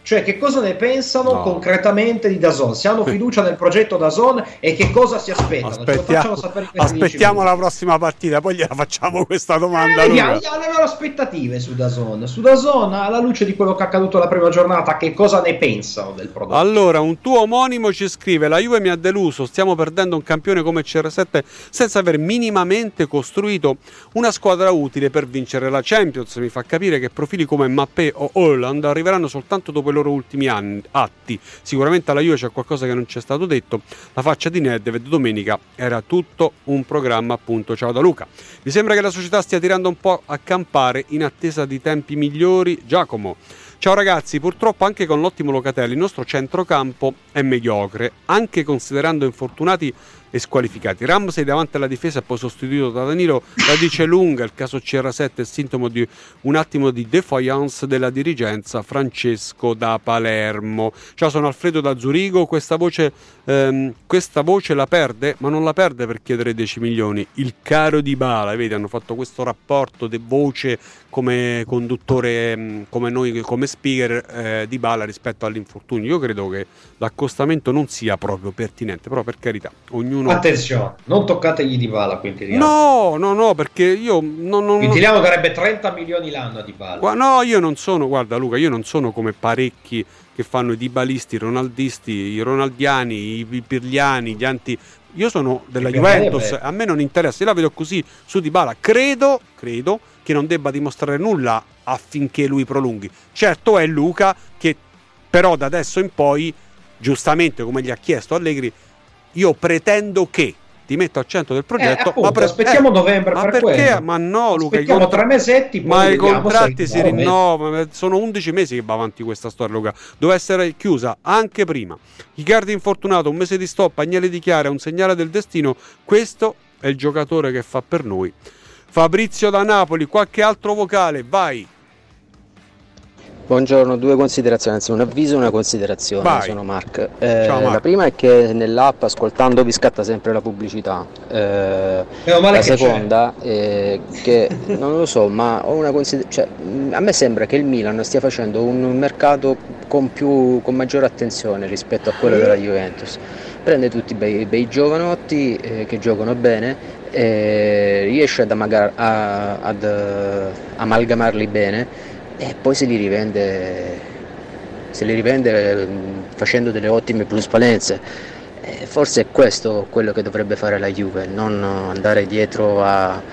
Cioè, che cosa ne pensano No. concretamente di DAZN? Se hanno fiducia nel progetto DAZN e che cosa si aspettano? Ce lo Aspettiamo, facciano sapere in questi dieci aspettiamo minuti. la prossima partita, poi gliela facciamo questa domanda. Eh, Luca. vediamo, vediamo le loro aspettative su DAZN. Su DAZN, alla luce di quello che è accaduto la prima giornata, che cosa ne pensano del prodotto? Allora, un tuo omonimo ci scrive: la Juve mi ha deluso, stiamo perdendo un campione come C R sette senza aver minimamente costruito una squadra utile per vincere la Champions. Mi fa capire che profili come Mbappé o Haaland arriveranno soltanto dopo i loro ultimi anni, atti. Sicuramente alla Juve c'è qualcosa che non ci è stato detto. La faccia di Nedved domenica era tutto un programma, appunto. Ciao da Luca. Mi sembra che la società stia tirando un po' a campare in attesa di tempi migliori. Giacomo. Ciao ragazzi, purtroppo anche con l'ottimo Locatelli il nostro centrocampo è mediocre, anche considerando infortunati e squalificati. Ramsey davanti alla difesa e poi sostituito da Danilo la dice lunga. Il caso C R sette è sintomo di un attimo di defiance della dirigenza. Francesco da Palermo. Ciao, sono Alfredo da Zurigo. Questa voce, ehm, questa voce la perde, ma non la perde per chiedere dieci milioni. Il caro Dybala, vedi, hanno fatto questo rapporto di voce come conduttore, ehm, come noi, come speaker eh, Dybala rispetto all'infortunio. Io credo che l'accostamento non sia proprio pertinente, però per carità, ognuno. Attenzione, non toccategli Dybala, Quintiliano. No, no, no, perché io non, non, Quintiliano darebbe trenta milioni l'anno a Dybala. Gua- No, io non sono, guarda Luca, io non sono come parecchi che fanno i dibalisti, i ronaldisti, i ronaldiani, i, i pirliani, gli anti... Io sono della I pirliani, Juventus, beh. a me non interessa, io la vedo così su Dybala. Credo, credo che non debba dimostrare nulla affinché lui prolunghi. Certo è Luca che però da adesso in poi, giustamente come gli ha chiesto Allegri, io pretendo che ti metto al centro del progetto. Eh, appunto, ma per- aspettiamo eh, novembre ma per perché? quello. Ma no, Luca, i Aspettiamo contra- tre mesetti, poi ma i vediamo contratti se si rinnovano. rinnovano. Sono undici mesi che va avanti questa storia, Luca. Doveva essere chiusa anche prima. Icardi infortunato, un mese di stop, Agnelli dichiara un segnale del destino. Questo è il giocatore che fa per noi. Fabrizio da Napoli, qualche altro vocale, vai. Buongiorno, due considerazioni, anzi un avviso e una considerazione. Vai. Sono Mark. Eh, Ciao, Mark. La prima è che nell'app ascoltando vi scatta sempre la pubblicità. Eh, Meno male la che seconda è che non lo so, ma ho una considerazione. Cioè, mh, a me sembra che il Milan stia facendo un mercato con più con maggiore attenzione rispetto a quello della Juventus. Prende tutti i bei, bei giovanotti eh, che giocano bene, eh, riesce ad, amaga- a- ad eh, amalgamarli bene e poi se li rivende, se li rivende mh, facendo delle ottime plusvalenze. Eh, forse è questo quello che dovrebbe fare la Juve, non andare dietro a,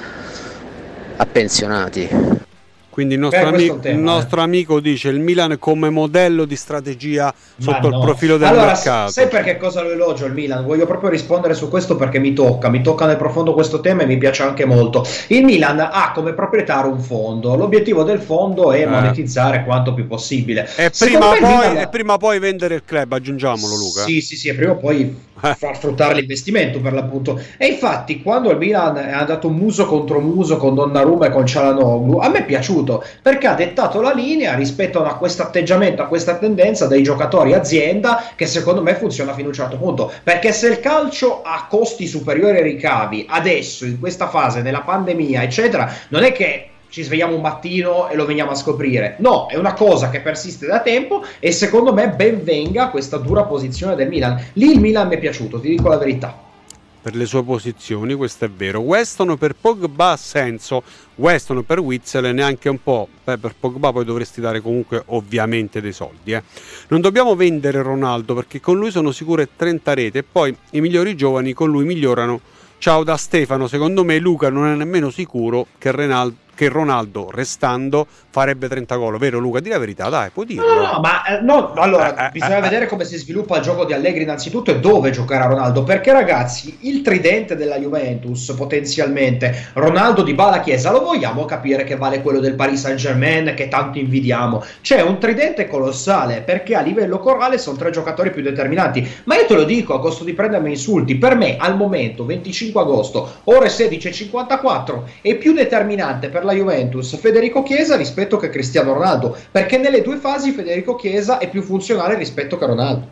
a pensionati. Quindi il nostro, Eh, questo è un amico, tema, il nostro amico dice il Milan come modello di strategia Ma sotto no. il profilo del allora, mercato. sai perché cosa lo elogio il Milan? Voglio proprio rispondere su questo perché mi tocca, mi tocca nel profondo questo tema e mi piace anche molto. Il Milan ha come proprietario un fondo, l'obiettivo del fondo è Eh. monetizzare quanto più possibile. E Secondo prima, me il poi, Milan- e prima poi vendere il club, aggiungiamolo Luca. Sì, sì, sì, e prima o poi far fruttare l'investimento per l'appunto. E infatti quando il Milan è andato muso contro muso con Donnarumma e con Cialanoglu, a me è piaciuto perché ha dettato la linea rispetto a questo atteggiamento, a questa tendenza dei giocatori azienda che secondo me funziona fino a un certo punto. Perché se il calcio ha costi superiori ai ricavi adesso, in questa fase, nella pandemia, eccetera, non è che ci svegliamo un mattino e lo veniamo a scoprire. No, è una cosa che persiste da tempo e secondo me ben venga questa dura posizione del Milan. Lì il Milan mi è piaciuto, ti dico la verità. Per le sue posizioni, questo è vero. Weston per Pogba ha senso, Weston per Witsel neanche un po'. Beh, per Pogba poi dovresti dare comunque ovviamente dei soldi. Eh. Non dobbiamo vendere Ronaldo perché con lui sono sicure trenta rete e poi i migliori giovani con lui migliorano. Ciao da Stefano, secondo me Luca non è nemmeno sicuro che Ronaldo, che Ronaldo restando farebbe trenta gol, vero Luca? Di la verità, dai, puoi dirlo. No, no, no, ma eh, no, allora Eh, eh, bisogna eh, vedere come si sviluppa il gioco di Allegri innanzitutto e dove giocherà Ronaldo, perché ragazzi, il tridente della Juventus potenzialmente, Ronaldo, Dybala, Chiesa, lo vogliamo capire che vale quello del Paris Saint-Germain che tanto invidiamo? C'è un tridente colossale, perché a livello corale sono tre giocatori più determinanti, ma io te lo dico a costo di prendermi insulti, per me al momento venticinque agosto, ore sedici e cinquantaquattro, è più determinante per la Juventus Federico Chiesa rispetto che Cristiano Ronaldo, perché nelle due fasi Federico Chiesa è più funzionale rispetto che Ronaldo.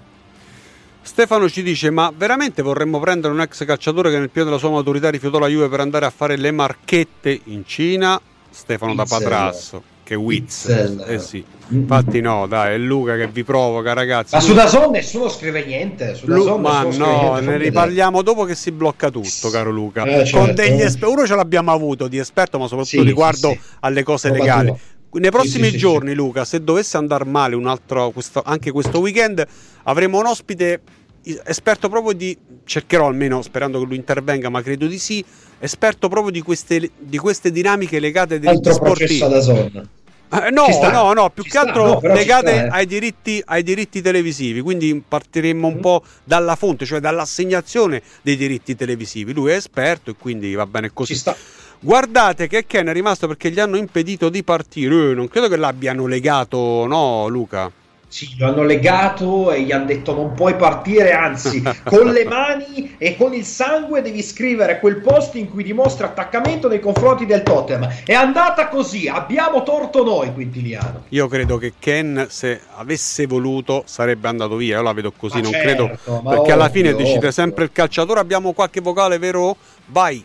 Stefano ci dice: ma veramente vorremmo prendere un ex calciatore che nel pieno della sua maturità rifiutò la Juve per andare a fare le marchette in Cina? Stefano da Witzel. Padrasso. che Witzel. Eh sì. Infatti no, dai, è Luca che vi provoca, ragazzi. Ma su DAZN nessuno scrive niente. Su Lu- DAZN ma nessuno no, scrive niente, ne riparliamo dopo che si blocca tutto, caro Luca. Eh, certo. Con degli esper- uno ce l'abbiamo avuto di esperto, ma soprattutto Sì, riguardo sì, sì. alle cose Roba legali. tua. Nei prossimi Sì, sì, giorni, Luca, se dovesse andare male un altro, questo, anche questo weekend, avremo un ospite esperto proprio di, cercherò almeno, sperando che lui intervenga, ma credo di sì, esperto proprio di queste, di queste dinamiche legate ai diritti Altro sportivi. processo a DAZN. Eh, no, Ci sta, no, no, più ci che sta, altro no, però ci legate sta, eh. ai, diritti, ai diritti televisivi, quindi partiremmo un po' dalla fonte, cioè dall'assegnazione dei diritti televisivi. Lui è esperto e quindi va bene così. Ci sta. Guardate che Ken è rimasto perché gli hanno impedito di partire. Eh, non credo che l'abbiano legato, no, Luca? Sì, lo hanno legato e gli hanno detto non puoi partire, anzi con le mani e con il sangue devi scrivere quel post in cui dimostra attaccamento nei confronti del Tottenham. È andata così, abbiamo torto noi, Quintiliano. Io credo che Ken, se avesse voluto, sarebbe andato via. Io la vedo così, Ma non certo, credo, ma perché alla ovvio, fine decide ovvio. sempre il calciatore. Abbiamo qualche vocale, vero? Vai.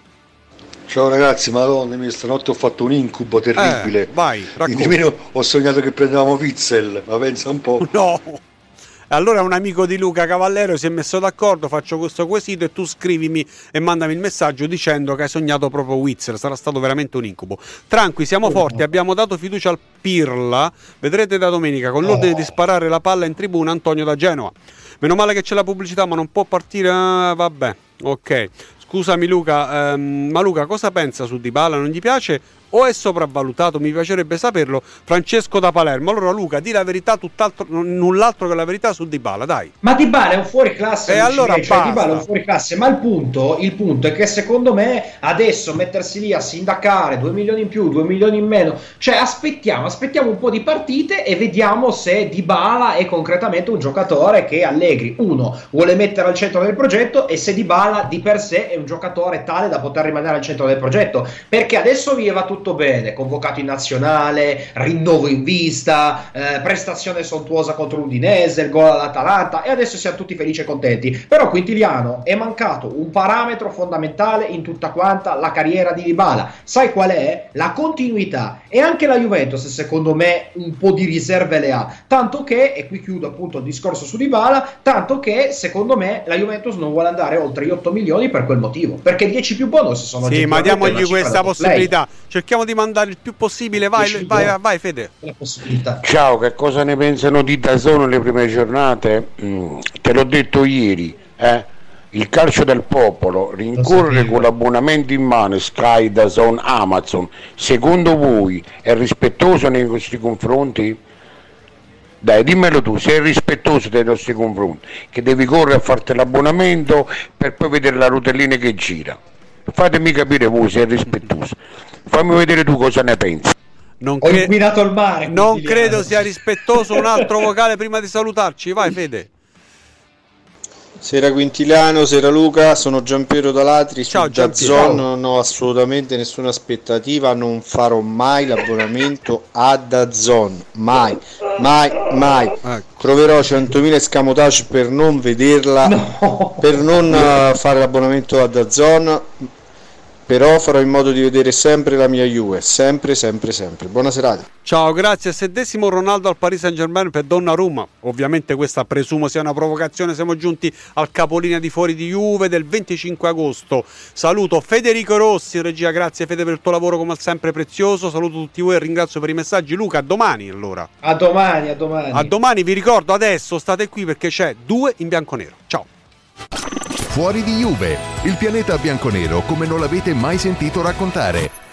Ciao ragazzi, madonna mia, stanotte ho fatto un incubo terribile. Eh, vai, racconta. Nemmeno ho sognato che prendevamo Witzel, ma pensa un po'. No. Allora un amico di Luca Cavallero si è messo d'accordo, faccio questo quesito e tu scrivimi e mandami il messaggio dicendo che hai sognato proprio Witzel. Sarà stato veramente un incubo. Tranqui, siamo forti, abbiamo dato fiducia al Pirla, vedrete da domenica, con l'ordine di sparare la palla in tribuna Antonio da Genova. Meno male che c'è la pubblicità, ma non può partire, ah, vabbè, ok. Scusami Luca, ehm, ma Luca cosa pensa su Dybala? Non gli piace o è sopravvalutato? Mi piacerebbe saperlo. Francesco da Palermo. Allora Luca, di la verità, tutt'altro, null'altro che la verità su Dybala, dai. Ma Dybala è un fuoriclasse, E allora cioè, basta. Dybala è un fuoriclasse, ma il punto, il punto è che secondo me adesso mettersi lì a sindacare due milioni in più, due milioni in meno, cioè aspettiamo, aspettiamo un po' di partite e vediamo se Dybala è concretamente un giocatore che Allegri, uno, vuole mettere al centro del progetto e se Dybala di per sé è un giocatore tale da poter rimanere al centro del progetto, perché adesso vi va tutto bene, convocato in nazionale, rinnovo in vista, eh, prestazione sontuosa contro l'Udinese, il gol all'Atalanta e adesso siamo tutti felici e contenti. Però Quintiliano, è mancato un parametro fondamentale in tutta quanta la carriera di Dybala. Sai qual è? La continuità. E anche la Juventus secondo me un po' di riserve le ha, tanto che, e qui chiudo appunto il discorso su Dybala, tanto che secondo me la Juventus non vuole andare oltre gli otto milioni per quel motivo, perché dieci più bonus sono Sì, ma oggettivamente diamogli una cifra questa da top play. possibilità. Cerchiamo di mandare il più possibile. Vai, dieci vai, milioni. vai, Fede. La possibilità. Ciao, che cosa ne pensano di DAZN le prime giornate? Mm, te l'ho detto ieri, eh? Il calcio del popolo rincorre con l'abbonamento in mano Sky, DAZN, Amazon. Secondo voi è rispettoso nei vostri confronti? Dai, dimmelo tu, sei rispettoso dei nostri confronti, che devi correre a farti l'abbonamento per poi vedere la rotellina che gira. Fatemi capire voi se è rispettoso. Fammi vedere tu cosa ne pensi. Non Ho inquinato il mare. Non Quintiliano. credo sia rispettoso. Un altro vocale prima di salutarci. Vai, Fede. Sera Quintiliano, sera Luca, sono Giampiero Dalatri. Su Giampiero. DAZN non ho assolutamente nessuna aspettativa, non farò mai l'abbonamento a DAZN, mai, mai, mai. Troverò centomila escamotage per non vederla, per non eh, fare l'abbonamento a DAZN, però farò in modo di vedere sempre la mia Juve, sempre, sempre, sempre. Buona serata. Ciao, grazie. Settesimo Ronaldo al Paris Saint-Germain per Donnarumma. Ovviamente questa presumo sia una provocazione. Siamo giunti al capolinea di fuori di Juve del venticinque agosto. Saluto Federico Rossi in regia, grazie Fede per il tuo lavoro come sempre prezioso. Saluto tutti voi e ringrazio per i messaggi. Luca, a domani allora. A domani, a domani. A domani, vi ricordo adesso state qui perché c'è due in bianconero. Ciao. Fuori di Juve, il pianeta bianconero come non l'avete mai sentito raccontare.